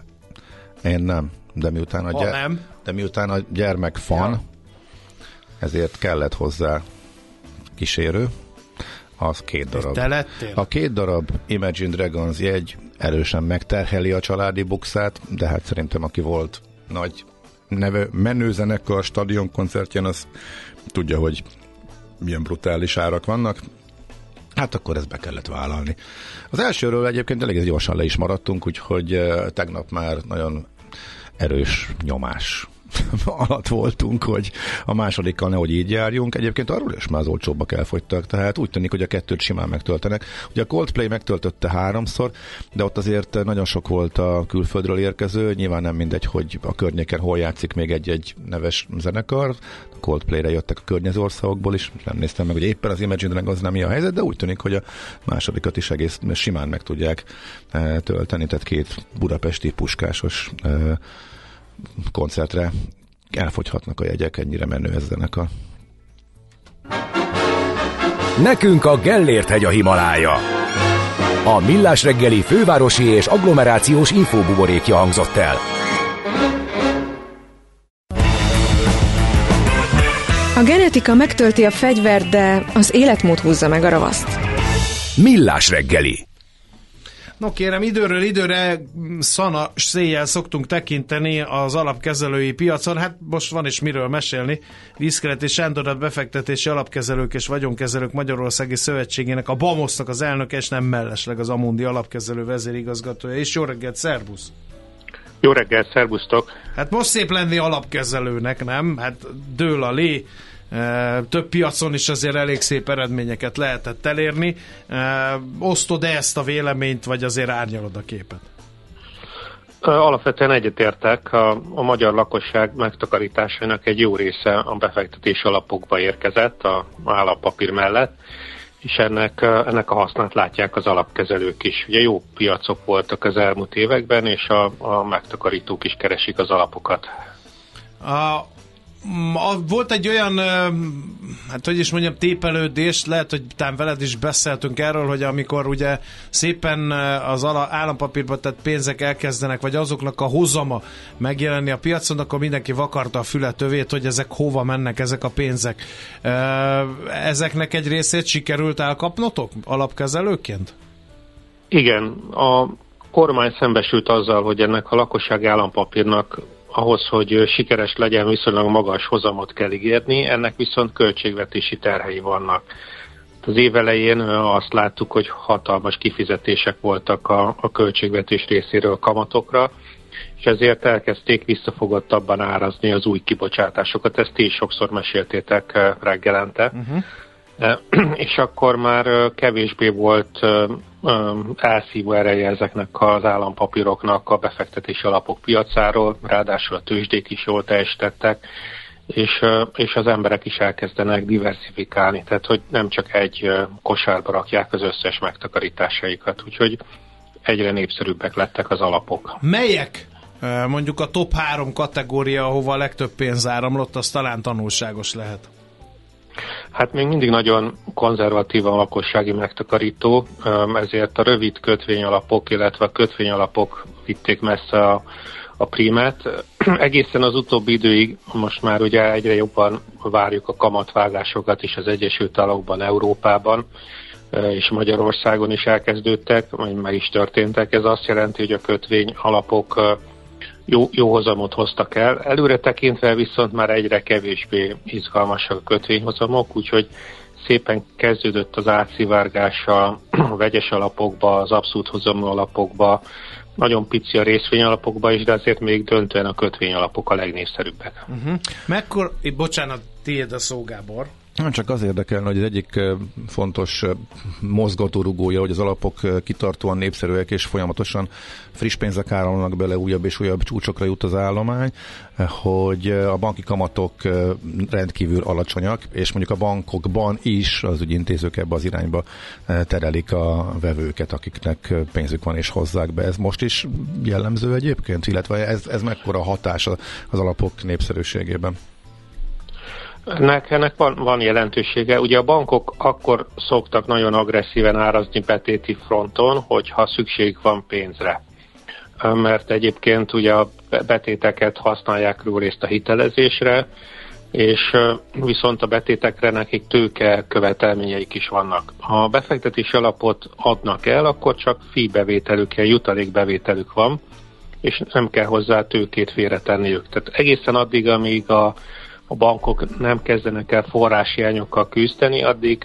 Én nem, de miután a gyermek fan, ezért kellett hozzá kísérő, az 2 darab. Te lettél? A 2 darab Imagine Dragons jegy erősen megterheli a családi bukszát, de hát szerintem aki volt nagy menő zenekar stadionkoncertjén, az tudja, hogy milyen brutális árak vannak. Hát akkor ezt be kellett vállalni. Az elsőről egyébként elég gyorsan le is maradtunk, úgyhogy tegnap már nagyon erős nyomás alatt voltunk, hogy a másodikkal nehogy így járjunk. Egyébként arról is már az olcsóbbak elfogytak, tehát úgy tűnik, hogy a 2-t simán megtöltenek. Ugye a Coldplay megtöltötte 3-szor, de ott azért nagyon sok volt a külföldről érkező, nyilván nem mindegy, hogy a környéken hol játszik még egy neves zenekar. A Coldplayre jöttek a környező országokból is, nem néztem meg, hogy éppen az Imagine az nem mi a helyzet, de úgy tűnik, hogy a másodikat is egész simán meg tudják tölteni, tehát 2 budapesti puskásos koncertre elfogyhatnak a jegyek, ennyire menő ez zenekar. Nekünk a Gellért-hegy a Himalája. A Millás reggeli fővárosi és agglomerációs infóbuborékja hangzott el. A genetika megtölti a fegyvert, de az életmód húzza meg a ravaszt. Millás reggeli. No kérem, időről időre szana széjjel szoktunk tekinteni az alapkezelői piacon. Hát most van is miről mesélni. Vízkeleti Sándorat befektetési alapkezelők és vagyonkezelők Magyarországi Szövetségének, a BAMOS-nak az elnöke, és nem mellesleg az Amundi alapkezelő vezérigazgatója. És jó reggelt, szervusz! Jó reggelt, szervusztok! Hát most szép lenni alapkezelőnek, nem? Hát dől a lé. Több piacon is azért elég szép eredményeket lehetett elérni. Osztod-e ezt a véleményt, vagy azért árnyalod a képet? Alapvetően egyetértek. A magyar lakosság megtakarításainak egy jó része a befektetési alapokba érkezett a állampapír mellett, és ennek a hasznát látják az alapkezelők is. Ugye jó piacok voltak az elmúlt években, és a megtakarítók is keresik az alapokat. Volt egy olyan, hát hogy is mondjam, tépelődés, lehet, hogy talán veled is beszéltünk erről, hogy amikor ugye szépen az állampapírba tett pénzek elkezdenek, vagy azoknak a hozama megjelenni a piacon, akkor mindenki vakarta a fületövét, hogy ezek hova mennek, ezek a pénzek. Ezeknek egy részét sikerült elkapnotok alapkezelőként? Igen, a kormány szembesült azzal, hogy ennek a lakossági állampapírnak ahhoz, hogy sikeres legyen, viszonylag magas hozamot kell ígérni, ennek viszont költségvetési terhei vannak. Az év elején azt láttuk, hogy hatalmas kifizetések voltak a költségvetés részéről kamatokra, és ezért elkezdték visszafogottabban árazni az új kibocsátásokat. Ezt ti is sokszor meséltétek reggelente. És akkor már kevésbé volt elszívó ereje ezeknek az állampapíroknak a befektetési alapok piacáról, ráadásul a tőzsdék is jól teljesítettek, és az emberek is elkezdenek diversifikálni, tehát hogy nem csak egy kosárba rakják az összes megtakarításaikat, úgyhogy egyre népszerűbbek lettek az alapok. Melyek? Mondjuk a top 3 kategória, ahova a legtöbb pénz áramlott, az talán tanulságos lehet. Hát még mindig nagyon konzervatív a lakossági megtakarító, ezért a rövid kötvényalapok, illetve a kötvényalapok vitték messze a prímet. Egészen az utóbbi időig most már ugye egyre jobban várjuk a kamatvágásokat is az Egyesült Államokban, Európában, és Magyarországon is elkezdődtek, meg is történtek. Ez azt jelenti, hogy a kötvényalapok jó hozamot hoztak el. Előre tekintve viszont már egyre kevésbé izgalmasak a kötvényhozamok, úgyhogy szépen kezdődött az átszivárgás a vegyes alapokba, az abszolút hozamú alapokba, nagyon pici a részvényalapokba is, de azért még döntően a kötvényalapok a legnépszerűbbek. Bocsánat, tiéd a szó, Gábor. Csak az érdekelne, hogy az egyik fontos mozgatórugója, hogy az alapok kitartóan népszerűek, és folyamatosan friss pénzek áramlanak bele, újabb és újabb csúcsokra jut az állomány, hogy a banki kamatok rendkívül alacsonyak, és mondjuk a bankokban is az ügyintézők ebbe az irányba terelik a vevőket, akiknek pénzük van és hozzák be. Ez most is jellemző egyébként, illetve ez mekkora hatás az alapok népszerűségében? Ennek van jelentősége. Ugye a bankok akkor szoktak nagyon agresszíven árazni betéti fronton, hogyha szükség van pénzre. Mert egyébként ugye a betéteket használják részt a hitelezésre, és viszont a betétekre nekik tőke követelményeik is vannak. Ha a befektetési alapot adnak el, akkor csak fee-bevételük, jutalékbevételük van, és nem kell hozzá tőkét félretenniük. Tehát egészen addig, amíg a bankok nem kezdenek el forráshiányokkal küzdeni, addig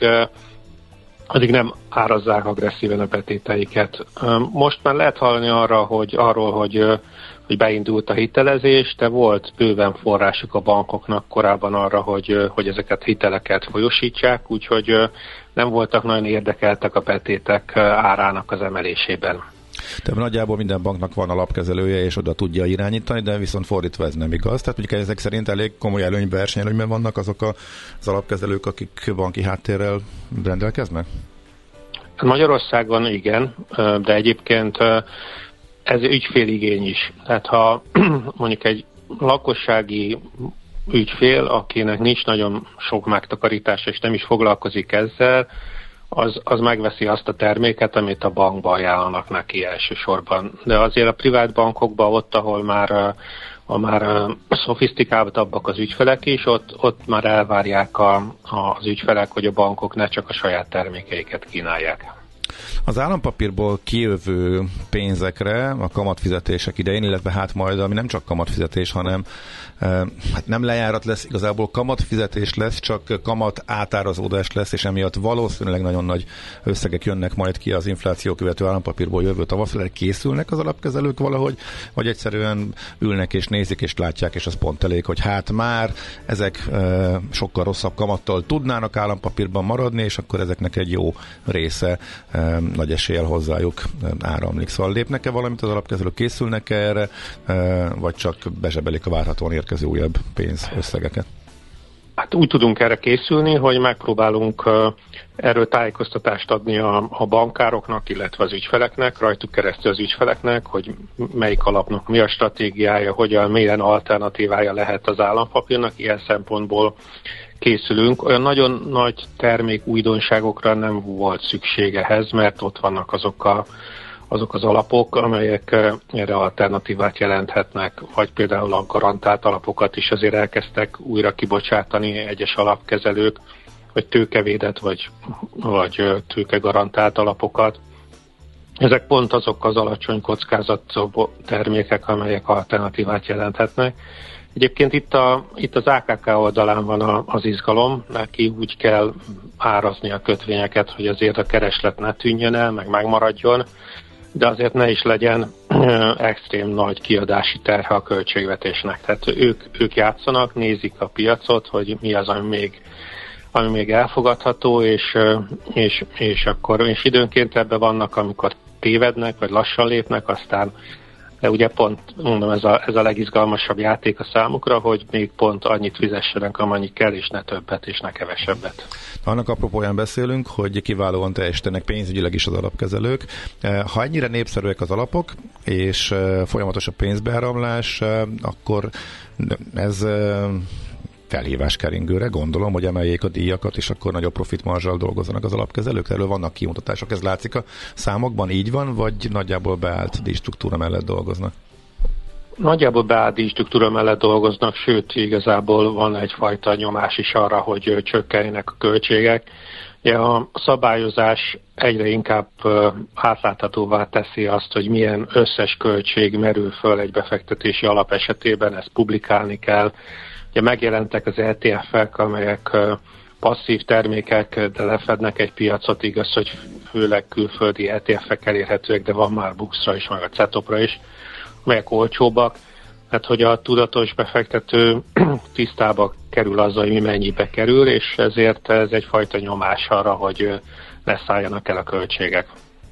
nem árazzák agresszíven a betéteiket. Most már lehet hallani arról, hogy beindult a hitelezés, de volt bőven forrásuk a bankoknak korábban arra, hogy ezeket hiteleket folyósítsák, úgyhogy nem voltak nagyon érdekeltek a betétek árának az emelésében. Tehát nagyjából minden banknak van alapkezelője, és oda tudja irányítani, de viszont fordítva ez nem igaz. Tehát mondjuk ezek szerint elég komoly versenyelőnyben vannak azok az alapkezelők, akik banki háttérrel rendelkeznek? Magyarországon igen, de egyébként ez ügyféligény is. Tehát ha mondjuk egy lakossági ügyfél, akinek nincs nagyon sok megtakarítása, és nem is foglalkozik ezzel, az megveszi azt a terméket, amit a bankba ajánlanak neki elsősorban. De azért a privát bankokban, ott, ahol már szofisztikáltabbak az ügyfelek is, ott már elvárják az ügyfelek, hogy a bankok ne csak a saját termékeiket kínálják. Az állampapírból kijövő pénzekre a kamatfizetések idején, illetve hát majd, ami nem csak kamatfizetés, hanem hát nem lejárat lesz, igazából kamatfizetés lesz, csak kamat átárazódás lesz, és emiatt valószínűleg nagyon nagy összegek jönnek majd ki az infláció követő állampapírból jövő tavaszra. Készülnek az alapkezelők valahogy, vagy egyszerűen ülnek és nézik és látják, és az pont elég, hogy hát már ezek sokkal rosszabb kamattal tudnának állampapírban maradni, és akkor ezeknek egy jó része nagy eséllyel hozzájuk áramlik. Szóval lépnek-e valamit az alapkezelők, készülnek erre, vagy csak bezsebelik a várhatóan érkező újabb pénzösszegeket? Hát úgy tudunk erre készülni, hogy megpróbálunk erről tájékoztatást adni a bankároknak, illetve az ügyfeleknek, rajtuk keresztül az ügyfeleknek, hogy melyik alapnak mi a stratégiája, milyen alternatívája lehet az állampapírnak. Ilyen szempontból készülünk. Olyan nagyon nagy termék újdonságokra nem volt szükség ehhez, mert ott vannak azok az alapok, amelyek erre alternatívát jelenthetnek, vagy például a garantált alapokat is azért elkezdtek újra kibocsátani egyes alapkezelők, vagy tőkevédett, vagy tőkegarantált alapokat. Ezek pont azok az alacsony kockázatú termékek, amelyek alternatívát jelenthetnek. Egyébként itt az AKK oldalán van az izgalom, neki úgy kell árazni a kötvényeket, hogy azért a kereslet ne tűnjön el, meg megmaradjon, de azért ne is legyen extrém nagy kiadási terhe a költségvetésnek. Tehát ők játszanak, nézik a piacot, hogy mi az, ami még elfogadható, és időnként ebben vannak, amikor tévednek, vagy lassan lépnek, aztán de ugye pont, mondom, ez a legizgalmasabb játék a számukra, hogy még pont annyit fizessenek, amennyi kell, és ne többet, és ne kevesebbet. Annak apropóján beszélünk, hogy kiválóan teljesítenek pénzügyileg is az alapkezelők. Ha ennyire népszerűek az alapok, és folyamatos a pénzbeáramlás, akkor ez felhívás keringőre, gondolom, hogy emeljék a díjakat, és akkor nagyobb profitmarzsal dolgozzanak az alapkezelők. Erről vannak kimutatások, ez látszik a számokban, így van, vagy nagyjából beállt díjstruktúra mellett dolgoznak? Nagyjából beállt díjstruktúra mellett dolgoznak, sőt, igazából van egyfajta nyomás is arra, hogy csökkenjenek a költségek. Ja, a szabályozás egyre inkább átláthatóvá teszi azt, hogy milyen összes költség merül föl egy befektetési alap esetében, ezt publikálni kell. Ugye megjelentek az ETF-ek, amelyek passzív termékek, de lefednek egy piacot, igaz, hogy főleg külföldi ETF-ek elérhetőek, de van már BUX-ra is, meg a CETOP-ra is, amelyek olcsóbbak. Tehát, hogy a tudatos befektető tisztába kerül azzal, hogy mi mennyibe kerül, és ezért ez egyfajta nyomás arra, hogy ne szálljanak el a költségek.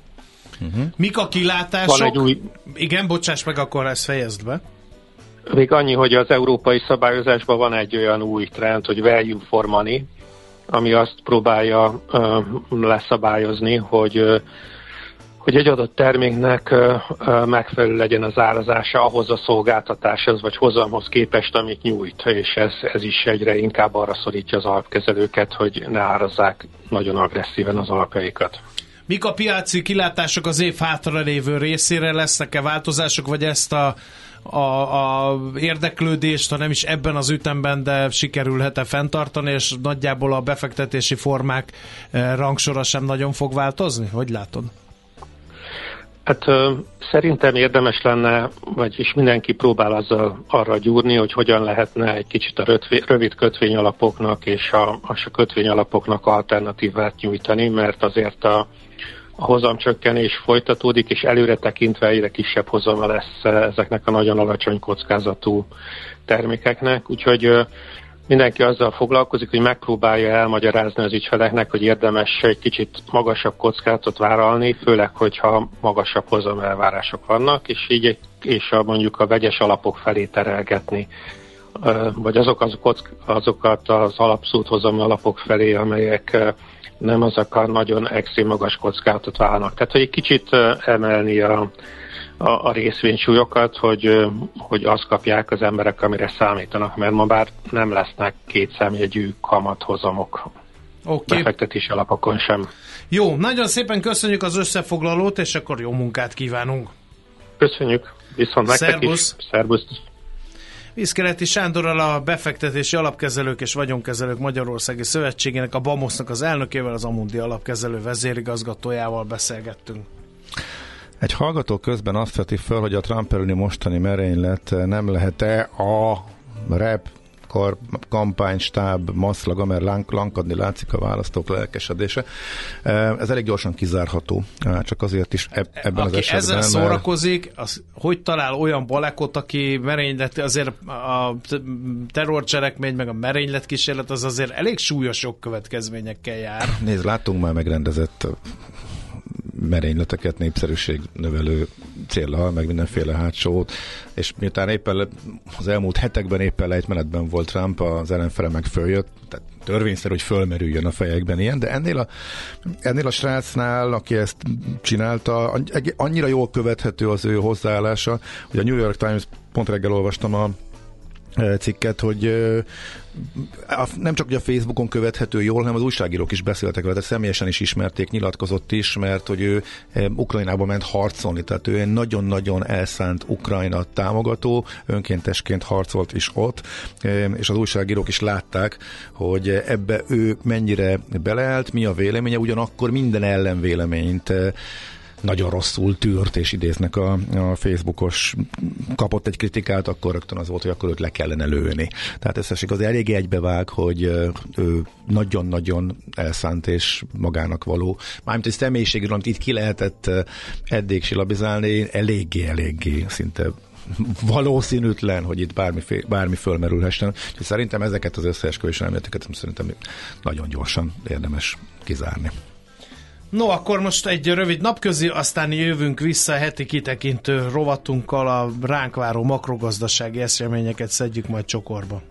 Mik a kilátások? Igen, bocsáss meg, akkor ezt fejezd be. Még annyi, hogy az európai szabályozásban van egy olyan új trend, hogy value for money, ami azt próbálja leszabályozni, hogy egy adott terméknek megfelelő legyen az árazása ahhoz a szolgáltatáshoz, vagy hozamhoz képest, amit nyújt, és ez is egyre inkább arra szorítja az alapkezelőket, hogy ne árazzák nagyon agresszíven az alapjaikat. Mik a piaci kilátások az év hátralévő részére? Lesznek-e változások, vagy ezt a érdeklődést, ha nem is ebben az ütemben, de sikerülhet-e fenntartani, és nagyjából a befektetési formák rangsora sem nagyon fog változni? Hogy látod? Hát szerintem érdemes lenne, vagyis mindenki próbál arra gyúrni, hogy hogyan lehetne egy kicsit a rövid kötvényalapoknak és a kötvényalapoknak alternatívát nyújtani, mert azért a hozamcsökkenés folytatódik, és előre tekintve egyre kisebb hozama lesz ezeknek a nagyon alacsony kockázatú termékeknek, úgyhogy mindenki azzal foglalkozik, hogy megpróbálja elmagyarázni az ügyfeleknek, hogy érdemes egy kicsit magasabb kockázatot vállalni, főleg, hogyha magasabb hozamelvárások vannak, és így mondjuk a vegyes alapok felé terelgetni, vagy azokat az alapszút hozami alapok felé, amelyek nem azok a nagyon extrém magas kockázatot vállalnak. Tehát, hogy egy kicsit emelni a részvénysúlyokat, hogy azt kapják az emberek, amire számítanak, mert ma bár nem lesznek kétszámjegyű kamathozamok. Befektetési alapokon sem. Jó, nagyon szépen köszönjük az összefoglalót, és akkor jó munkát kívánunk. Köszönjük, viszont nektek is. Szerbusz. Vízkeleti Sándorral, a Befektetési Alapkezelők és Vagyonkezelők Magyarországi Szövetségének, a BAMOSZ-nak az elnökével, az Amundi Alapkezelő vezérigazgatójával beszélgettünk. Egy hallgató közben azt veti föl, hogy a Trump elleni mostani merénylet nem lehet-e a rep kampánystáb maszlaga, mert lankadni látszik a választók lelkesedése. Ez elég gyorsan kizárható, csak azért is ebben az esetben. Aki ezzel szórakozik, az hogy talál olyan balekot, aki merénylet, azért a terrorcselekmény, meg a merénylet kísérlet az azért elég súlyos jogkövetkezményekkel jár. Nézd, láttunk már megrendezett merényleteket népszerűségnövelő céllal, meg mindenféle hátsót, és miután éppen az elmúlt hetekben éppen lejtmenetben volt Trump, az ellenfele meg följött, tehát törvényszerű, hogy fölmerüljön a fejekben ilyen, de ennél a srácnál, aki ezt csinálta, annyira jól követhető az ő hozzáállása, hogy a New York Times, pont reggel olvastam a cikket, hogy nem csak hogy a Facebookon követhető jól, hanem az újságírók is beszéltek vele, személyesen is ismerték, nyilatkozott is, mert hogy ő Ukrajnába ment harcolni, tehát ő nagyon-nagyon elszánt Ukrajna támogató, önkéntesként harcolt is ott, és az újságírók is látták, hogy ebbe ő mennyire beleállt, mi a véleménye, ugyanakkor minden ellenvéleményt nagyon rosszul tűrt, és idéznek a Facebookos, kapott egy kritikát, akkor rögtön az volt, hogy akkor őt le kellene lőni. Tehát ez az eléggé egybevág, hogy ő nagyon-nagyon elszánt és magának való. Mármint egy személyiségről, amit itt ki lehetett eddig silabizálni, eléggé szinte valószínűtlen, hogy itt bármi fölmerülhessen. Úgyhogy szerintem ezeket az összeesküvés elméleteket szerintem nagyon gyorsan érdemes kizárni. No, akkor most egy rövid napközi, aztán jövünk vissza heti kitekintő rovatunkkal, a ránk váró makrogazdasági eseményeket szedjük majd csokorba.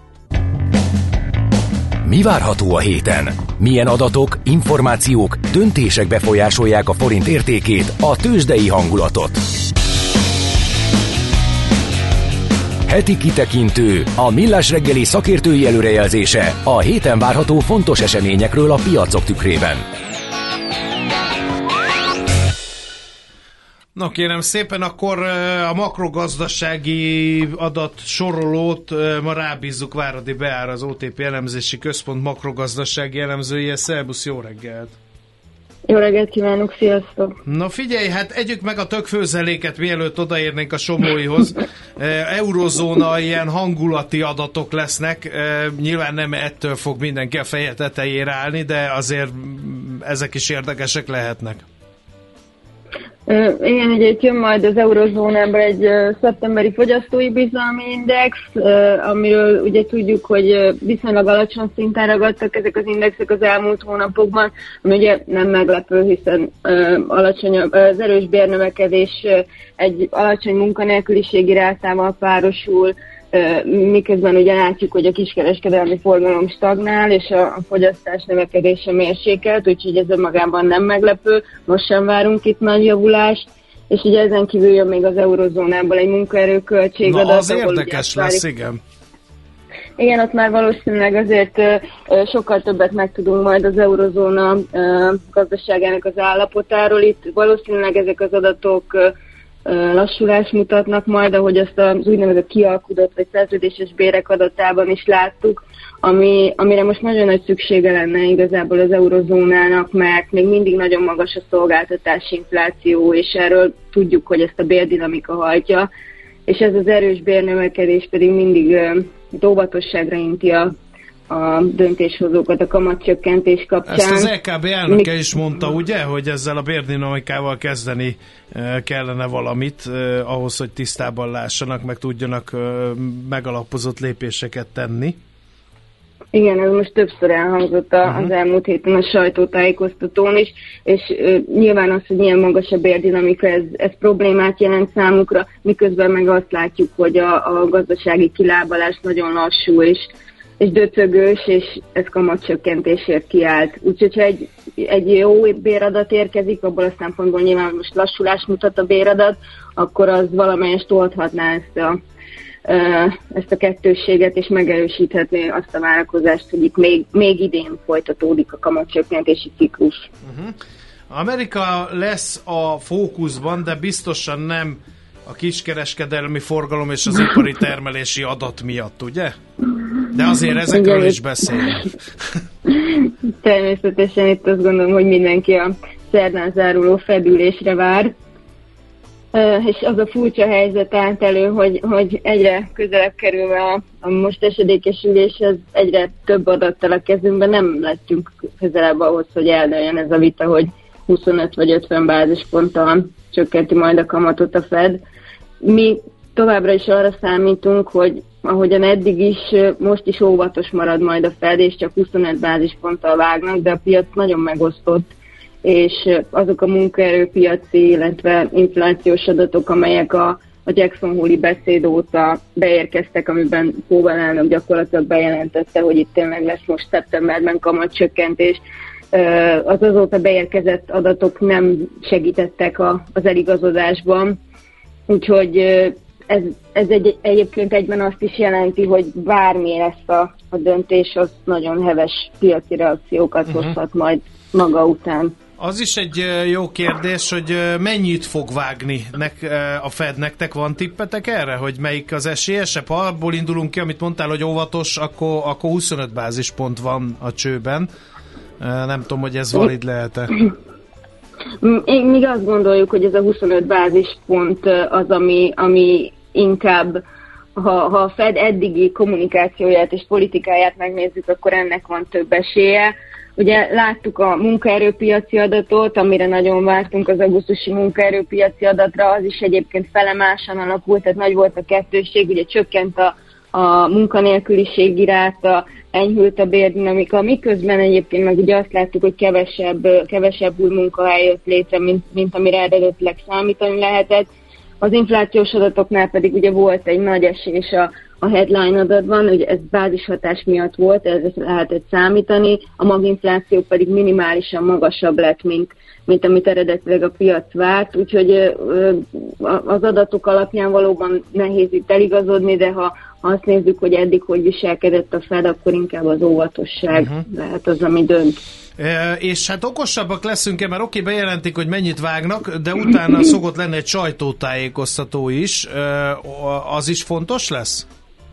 Mi várható a héten? Milyen adatok, információk, döntések befolyásolják a forint értékét, a tőzsdei hangulatot? Heti kitekintő, a Millás reggeli szakértői előrejelzése a héten várható fontos eseményekről a piacok tükrében. Na kérem szépen, akkor a makrogazdasági adat sorolót ma rábízzuk Váradi Beára, az OTP elemzési központ makrogazdasági elemzője. Szerbusz, jó reggelt! Jó reggelt kívánok, sziasztok! Na figyelj, hát együk meg a tökfőzeléket, mielőtt odaérnénk a Somlóihoz. Eurozóna ilyen hangulati adatok lesznek, nyilván nem ettől fog mindenki a feje tetejére állni, de azért ezek is érdekesek lehetnek. Igen, ugye jön majd az eurozónában egy szeptemberi fogyasztói bizalmi index, amiről ugye tudjuk, hogy viszonylag alacsony szinten ragadtak ezek az indexek az elmúlt hónapokban, ami ugye nem meglepő, hiszen alacsonyabb, az erős bérnövekedés egy alacsony munkanélküliségi rátával párosul, miközben ugye látjuk, hogy a kiskereskedelmi forgalom stagnál, és a fogyasztás növekedése mérsékelt, úgyhogy ez önmagában nem meglepő, most sem várunk itt nagy javulást, és ugye ezen kívül jön még az eurozónából egy munkaerőköltségadat. Na, az érdekes lesz, igen. Igen, ott már valószínűleg azért sokkal többet megtudunk majd az eurozóna gazdaságának az állapotáról. Itt valószínűleg ezek az adatok lassulást mutatnak majd, ahogy azt az úgynevezett kialkudott vagy szerződéses bérek adatában is láttuk, amire most nagyon nagy szüksége lenne igazából az eurozónának, mert még mindig nagyon magas a szolgáltatási infláció, és erről tudjuk, hogy ezt a bérdinamika hajtja, és ez az erős bérnövekedés pedig mindig óvatosságra inti a döntéshozókat a kamatcsökkentés kapcsán. Ezt az LKB elnöke is mondta, ugye, hogy ezzel a bérdinamikával kezdeni kellene valamit, ahhoz, hogy tisztában lássanak, meg tudjanak megalapozott lépéseket tenni. Igen, ez most többször elhangzott az elmúlt héten a sajtótájékoztatón is, és nyilván az, hogy ilyen magas a bérdinamika, ez problémát jelent számukra, miközben meg azt látjuk, hogy a gazdasági kilábalás nagyon lassú és döcögős, és ez kamatcsökkentésért kiállt. Úgyhogy ha egy jó béradat érkezik, abból a szempontból nyilván most lassulás mutat a béradat, akkor az valamelyest oldhatná ezt a kettősséget, és megerősíthetné azt a várakozást, hogy itt még idén folytatódik a kamatcsökkentési ciklus. Amerika lesz a fókuszban, de biztosan nem a kiskereskedelmi forgalom és az ipari termelési adat miatt, ugye? De azért ezekről is beszélünk. Természetesen itt azt gondolom, hogy mindenki a szerdán záruló fedülésre vár. És az a furcsa helyzet állt elő, hogy egyre közelebb kerülve a most esedékesüléshez, egyre több adattal a kezünkben nem lettünk közelebb ahhoz, hogy eldőljön ez a vita, hogy 25 vagy 50 bázisponttal csökkenti majd a kamatot a Fed. Mi továbbra is arra számítunk, hogy ahogyan eddig is, most is óvatos marad majd a Fed, és csak 25 bázisponttal vágnak, de a piac nagyon megosztott, és azok a munkaerőpiaci, illetve inflációs adatok, amelyek a Jackson Hole-i beszéd óta beérkeztek, amiben Powell elnök gyakorlatilag bejelentette, hogy itt tényleg lesz most szeptemberben kamatcsökkentés. Az azóta beérkezett adatok nem segítettek az eligazodásban, úgyhogy ez egyébként egyben azt is jelenti, hogy bármi lesz a döntés, az nagyon heves piaci reakciókat hozhat majd maga után. Az is egy jó kérdés, hogy mennyit fog vágni a Fed. Nektek van tippetek erre, hogy melyik az esélyesebb? Ha abból indulunk ki, amit mondtál, hogy óvatos, akkor 25 bázispont van a csőben. Nem tudom, hogy ez valid lehet-e. Még azt gondoljuk, hogy ez a 25 bázispont az, ami inkább, ha a Fed eddigi kommunikációját és politikáját megnézzük, akkor ennek van több esélye. Ugye láttuk a munkaerőpiaci adatot, amire nagyon vártunk, az augusztusi munkaerőpiaci adatra, az is egyébként felemásan alakult, tehát nagy volt a kettősség, ugye csökkent a munkanélküliségi ráta, enyhült a bérdinamika, miközben egyébként meg ugye azt láttuk, hogy kevesebb új munkahely jött létre, mint amire eredetileg számítani lehetett. Az inflációs adatoknál pedig ugye volt egy nagy esés a headline adatban, ugye ez bázishatás miatt volt, ezzel lehetett számítani, a maginfláció pedig minimálisan magasabb lett, mint amit eredetileg a piac várt, úgyhogy az adatok alapján valóban nehéz itt eligazodni, de ha azt nézzük, hogy eddig hogy viselkedett a Fed, akkor inkább az óvatosság lehet az, ami dönt. És hát okosabbak leszünk-e, mert bejelentik, hogy mennyit vágnak, de utána szokott lenni egy sajtótájékoztató is. Az is fontos lesz?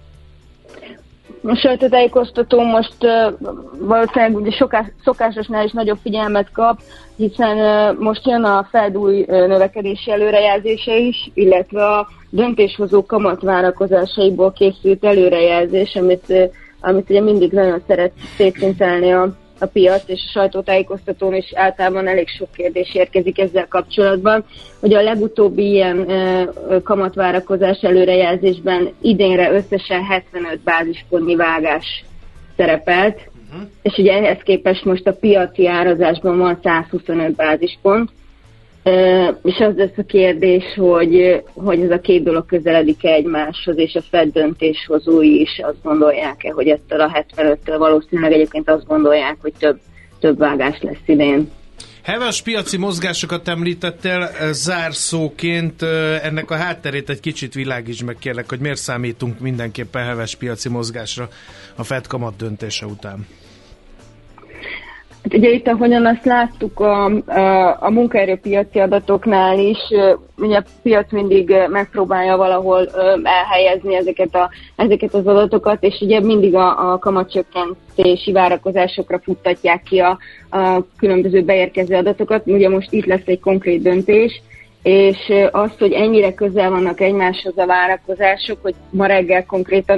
A sajtótájékoztató most valószínűleg ugye szokásosnál is nagyobb figyelmet kap, hiszen most jön a Fed új növekedési előrejelzése is, illetve a döntéshozó kamatvárakozásaiból készült előrejelzés, amit ugye mindig nagyon szeret szétszintelni a piac, és a sajtótájékoztatón is általában elég sok kérdés érkezik ezzel kapcsolatban. Ugye a legutóbbi ilyen kamatvárakozás előrejelzésben idénre összesen 75 bázispontnyi vágás szerepelt, és ugye ehhez képest most a piaci árazásban van 125 bázispont, és az lesz a kérdés, hogy ez a két dolog közeledik-e egymáshoz, és a Fed döntéshozói is azt gondolják-e, hogy ettől a 75-től valószínűleg egyébként azt gondolják, hogy több vágás lesz idén. Heves piaci mozgásokat említettél zárszóként, ennek a hátterét egy kicsit világítsd meg, kérlek, hogy miért számítunk mindenképpen heves piaci mozgásra a Fed kamat döntése után? Hát ugye itt, ahogyan azt láttuk a munkaerőpiaci adatoknál is, ugye a piac mindig megpróbálja valahol elhelyezni ezeket az adatokat, és ugye mindig a kamatcsökkentési várakozásokra futtatják ki a különböző beérkező adatokat. Ugye most itt lesz egy konkrét döntés, és az, hogy ennyire közel vannak egymáshoz a várakozások, hogy ma reggel konkrétan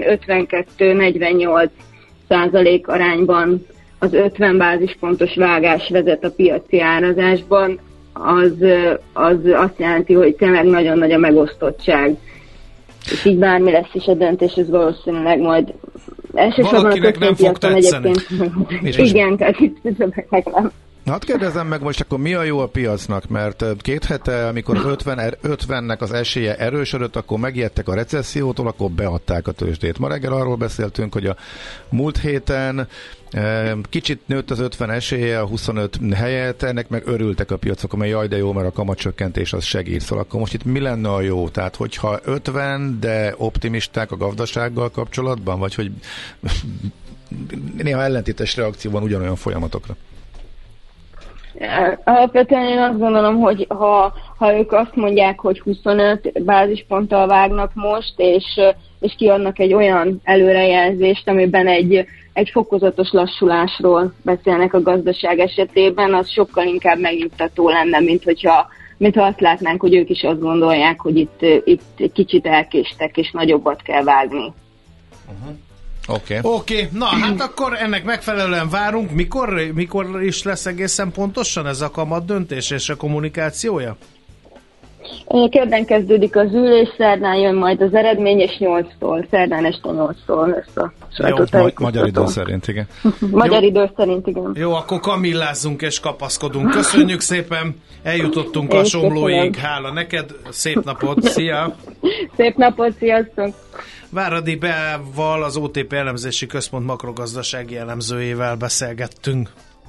52-48% arányban az 50 bázispontos vágás vezet a piaci árazásban, az azt jelenti, hogy tényleg nagyon nagy a megosztottság. És így bármi lesz is a döntés, ez valószínűleg majd elsősorban a középpiacon egyébként. Igen, tehát itt meg nem. Hát kérdezem meg most akkor mi a jó a piacnak, mert 2 hete, amikor az 50-nek az esélye erősödött, akkor megijedtek a recessziótól, akkor beadták a tőzsdét. Ma reggel arról beszéltünk, hogy a múlt héten kicsit nőtt az 50 esélye, a 25 helyett, ennek meg örültek a piacok, amely jaj, de jó, mert a kamatcsökkentés az segít. Szóval akkor most itt mi lenne a jó? Tehát, hogyha 50, de optimisták a gazdasággal kapcsolatban, vagy hogy néha ellentétes reakció van ugyanolyan folyamatokra? Alapvetően én azt gondolom, hogy ha ők azt mondják, hogy 25 bázisponttal vágnak most, és kiadnak egy olyan előrejelzést, amiben egy fokozatos lassulásról beszélnek a gazdaság esetében, az sokkal inkább megnyugtató lenne, mintha azt látnánk, hogy ők is azt gondolják, hogy itt egy kicsit elkéstek, és nagyobbat kell vágni. Oké. Na, hát akkor ennek megfelelően várunk. Mikor is lesz egészen pontosan ez a kamat döntés és a kommunikációja? Kedden kezdődik az ülés, szerdán jön majd az eredmény, és 8-tól, szerdán este 8-tól lesz a sajtótájékoztató. Magyar idő szerint, igen. Magyar idő szerint, igen. Jó, akkor kamillázzunk és kapaszkodunk. Köszönjük szépen, eljutottunk a somlóig. Hála neked, szép napot, szia! Szép napot, sziasztok! Váradi Beával, az OTP elemzési központ makrogazdasági elemzőjével beszélgettünk.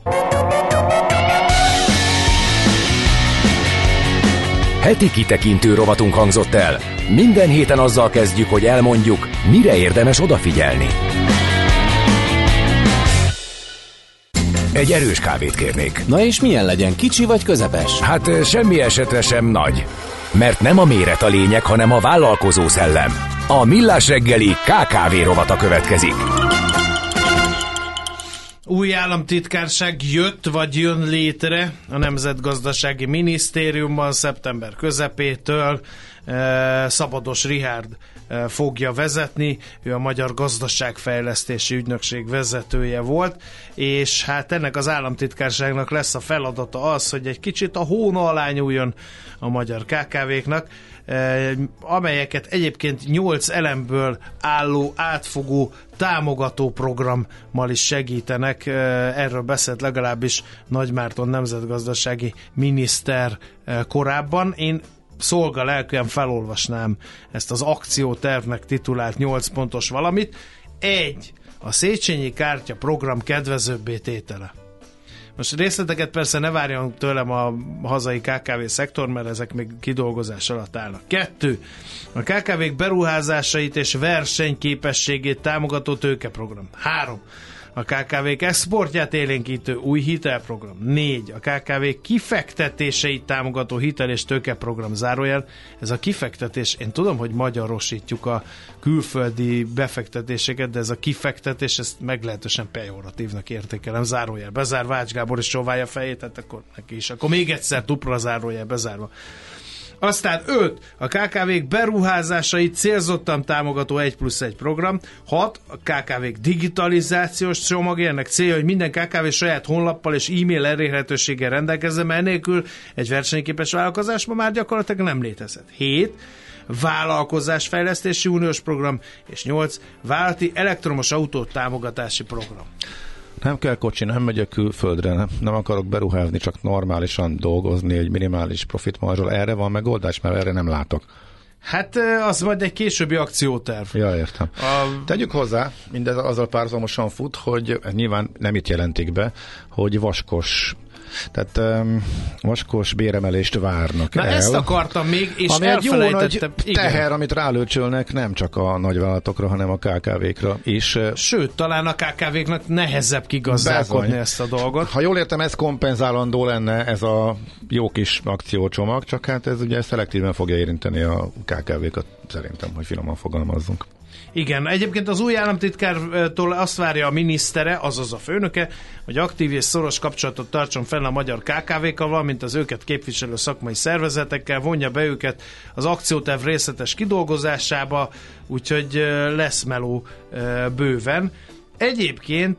Heti kitekintő rovatunk hangzott el. Minden héten azzal kezdjük, hogy elmondjuk, mire érdemes odafigyelni. Egy erős kávét kérnék. Na és milyen legyen, kicsi vagy közepes? Hát semmi esetre sem nagy. Mert nem a méret a lényeg, hanem a vállalkozó szellem. A Millás reggeli KKV rovata következik. Új államtitkárság jött vagy jön létre a Nemzetgazdasági Minisztériumban szeptember közepétől. Szabados Richárd fogja vezetni, ő a Magyar Gazdaságfejlesztési Ügynökség vezetője volt, és hát ennek az államtitkárságnak lesz a feladata az, hogy egy kicsit a hóna alá nyúljon a magyar KKV-knak, amelyeket egyébként 8 elemből álló átfogó támogató programmal is segítenek. Erről beszélt legalábbis Nagy Márton nemzetgazdasági miniszter korábban. Én szolgalelkűen felolvasnám ezt az akciótervnek titulált 8 pontos valamit. 1. A Széchenyi kártya program kedvezőbbé tétele. Most részleteket persze ne várjon tőlem a hazai KKV szektor, mert ezek még kidolgozás alatt állnak. 2. A KKV-k beruházásait és versenyképességét támogató tőkeprogram. 3. A KKV-k exportját élénkítő új hitelprogram. 4. A KKV kifektetéseit támogató hitel- és tőkeprogram. Zárójel. Ez a kifektetés, én tudom, hogy magyarosítjuk a külföldi befektetéseket, de ez a kifektetés, ezt meglehetősen pejoratívnak értékelem. Zárójel bezár, Vács Gábor is csóválja fejét, tehát akkor neki is. Akkor még egyszer dupla zárójel bezárva. Aztán 5. A KKV-k beruházásait célzottan támogató 1+1 program. 6. A KKV-k digitalizációs csomagja. Ennek célja, hogy minden KKV saját honlappal és e-mail elérhetőséggel rendelkezzen, mert enélkül egy versenyképes vállalkozás ma már gyakorlatilag nem létezhet. 7. Vállalkozásfejlesztési uniós program, és 8. Vállalati elektromos autó támogatási program. Nem kell kocsi, nem megyek külföldre, nem akarok beruházni, csak normálisan dolgozni, egy minimális profitmarzsal. Erre van megoldás, mert erre nem látok. Hát az majd egy későbbi akcióterv. Ja, értem. Tegyük hozzá, mindez azzal párhuzamosan fut, hogy nyilván nem itt jelentik be, hogy vaskos béremelést várnak el. Ezt akartam még, és ami elfelejtettem. Egy jó nagy teher, amit rálőcsölnek nem csak a nagyvállalatokra, hanem a KKV-kra is. Sőt, talán a KKV-knak nehezebb kigazdálkodni ezt a dolgot. Ha jól értem, ez kompenzálandó lenne, ez a jó kis akciócsomag, csak hát ez ugye szelektíven fogja érinteni a KKV-kat, szerintem, hogy finoman fogalmazzunk. Igen, egyébként az új államtitkártól azt várja a minisztere, azaz a főnöke, hogy aktív és szoros kapcsolatot tartson fenn a magyar KKV-kkal, valamint az őket képviselő szakmai szervezetekkel, vonja be őket az akcióterv részletes kidolgozásába, úgyhogy lesz meló bőven. Egyébként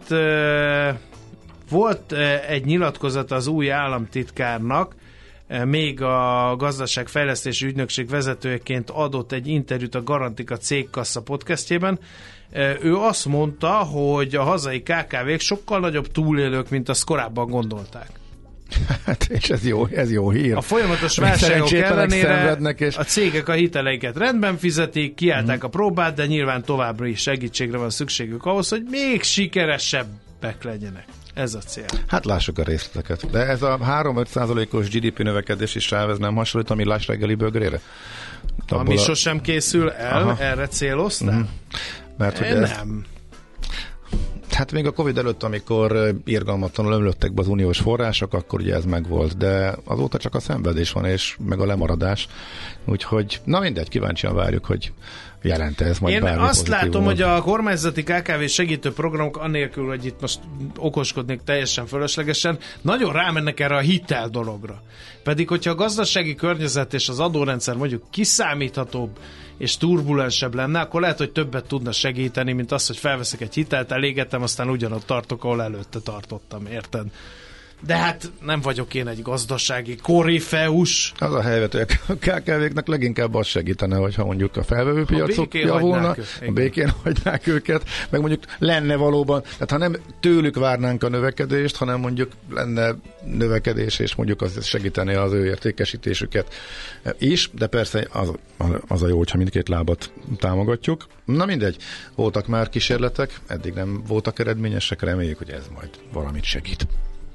volt egy nyilatkozat az új államtitkárnak, még a Gazdaságfejlesztési Ügynökség vezetőjeként adott egy interjút a Garantika Cégkassa podcastjében. Ő azt mondta, hogy a hazai KKV-k sokkal nagyobb túlélők, mint azt korábban gondolták. Hát, és ez jó hír. A folyamatos válságok ellenére a cégek a hiteleiket rendben fizetik, kiállták a próbát, de nyilván továbbra is segítségre van szükségük ahhoz, hogy még sikeresebbek legyenek. Ez a cél. Hát lássuk a részleteket. De ez a 3-5%-os GDP növekedés is rá, ez nem hasonlít a Millás reggeli bögrére? Ami sosem készül el, aha. Erre céloztál? Mert hogy nem. Hát még a Covid előtt, amikor irgalmatlanul ömlöttek be az uniós források, akkor ugye ez megvolt, de azóta csak a szenvedés van, és meg a lemaradás. Úgyhogy, na mindegy, kíváncsian várjuk, hogy jelente ez majd bármi. Én azt látom, hogy a kormányzati KKV segítő programok, anélkül, hogy itt most okoskodnék teljesen fölöslegesen, nagyon rámennek erre a hitel dologra. Pedig, hogyha a gazdasági környezet és az adórendszer mondjuk kiszámíthatóbb és turbulensebb lenne, akkor lehet, hogy többet tudna segíteni, mint az, hogy felveszek egy hitelt, elégetem, aztán ugyanott tartok, ahol előtte tartottam, érted? de hát nem vagyok én egy gazdasági korifeus. Az a helyzet, hogy a KKV-knek leginkább az segítene, hogyha mondjuk a felvevőpiacok javulna, a békén hagynák őket, meg mondjuk lenne valóban, tehát ha nem tőlük várnánk a növekedést, hanem mondjuk lenne növekedés, és mondjuk az segíteni az ő értékesítésüket is, de persze az a jó, hogyha mindkét lábat támogatjuk. Na mindegy, voltak már kísérletek, eddig nem voltak eredményesek, reméljük, hogy ez majd valamit segít.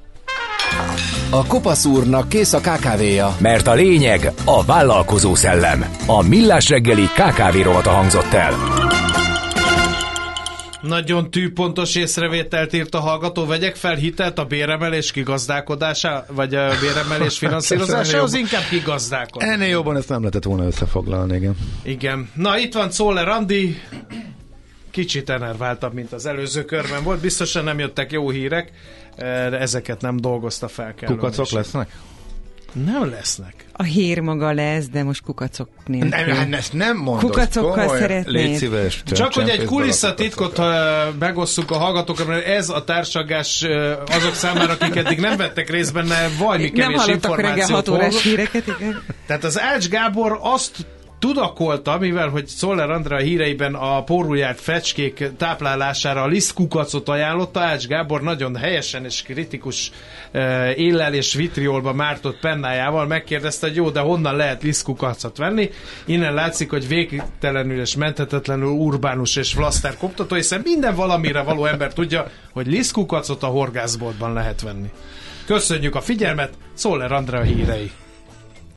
A Kopasz úrnak kész a KKV-ja. Mert a lényeg a vállalkozó szellem. A Millás reggeli KKV rovata hangzott el. Nagyon tűpontos észrevételt írt a hallgató. Vegyek fel hitelt a béremelés kigazdálkodása, vagy a béremelés finanszírozása, az inkább kigazdálkodás. Ennél jobban ezt nem lehetett volna összefoglalni, igen. Igen. Na, itt van Czoller Andi. Kicsit enerváltabb, mint az előző körben volt. Biztosan nem jöttek jó hírek, de ezeket nem dolgozta fel kellően. Kukacok lesznek? Nem lesznek. A hír maga lesz, de most kukacok nélkül. Nem, ezt nem mondod. Kukacokkal szeretnéd. Légy szíves. Csak hogy egy kulisszatitkot megosszuk a hallgatókra, mert ez a társalgás azok számára, akik eddig nem vettek részt benne, valami kevés információt. Nem 6 órás híreket, igen. Tehát az Ács Gábor azt tudakolta, mivel hogy Czoller Andrea híreiben a porújárt fecskék táplálására a lisztkukacot ajánlotta, Ács Gábor nagyon helyesen és kritikus éllel és vitriolba mártott pennájával megkérdezte, hogy jó, de honnan lehet lisztkukacot venni. Innen látszik, hogy végtelenül és menthetetlenül urbánus és flaszter koptató, hiszen minden valamire való ember tudja, hogy lisztkukacot a horgászboltban lehet venni. Köszönjük a figyelmet, Czoller Andrea hírei.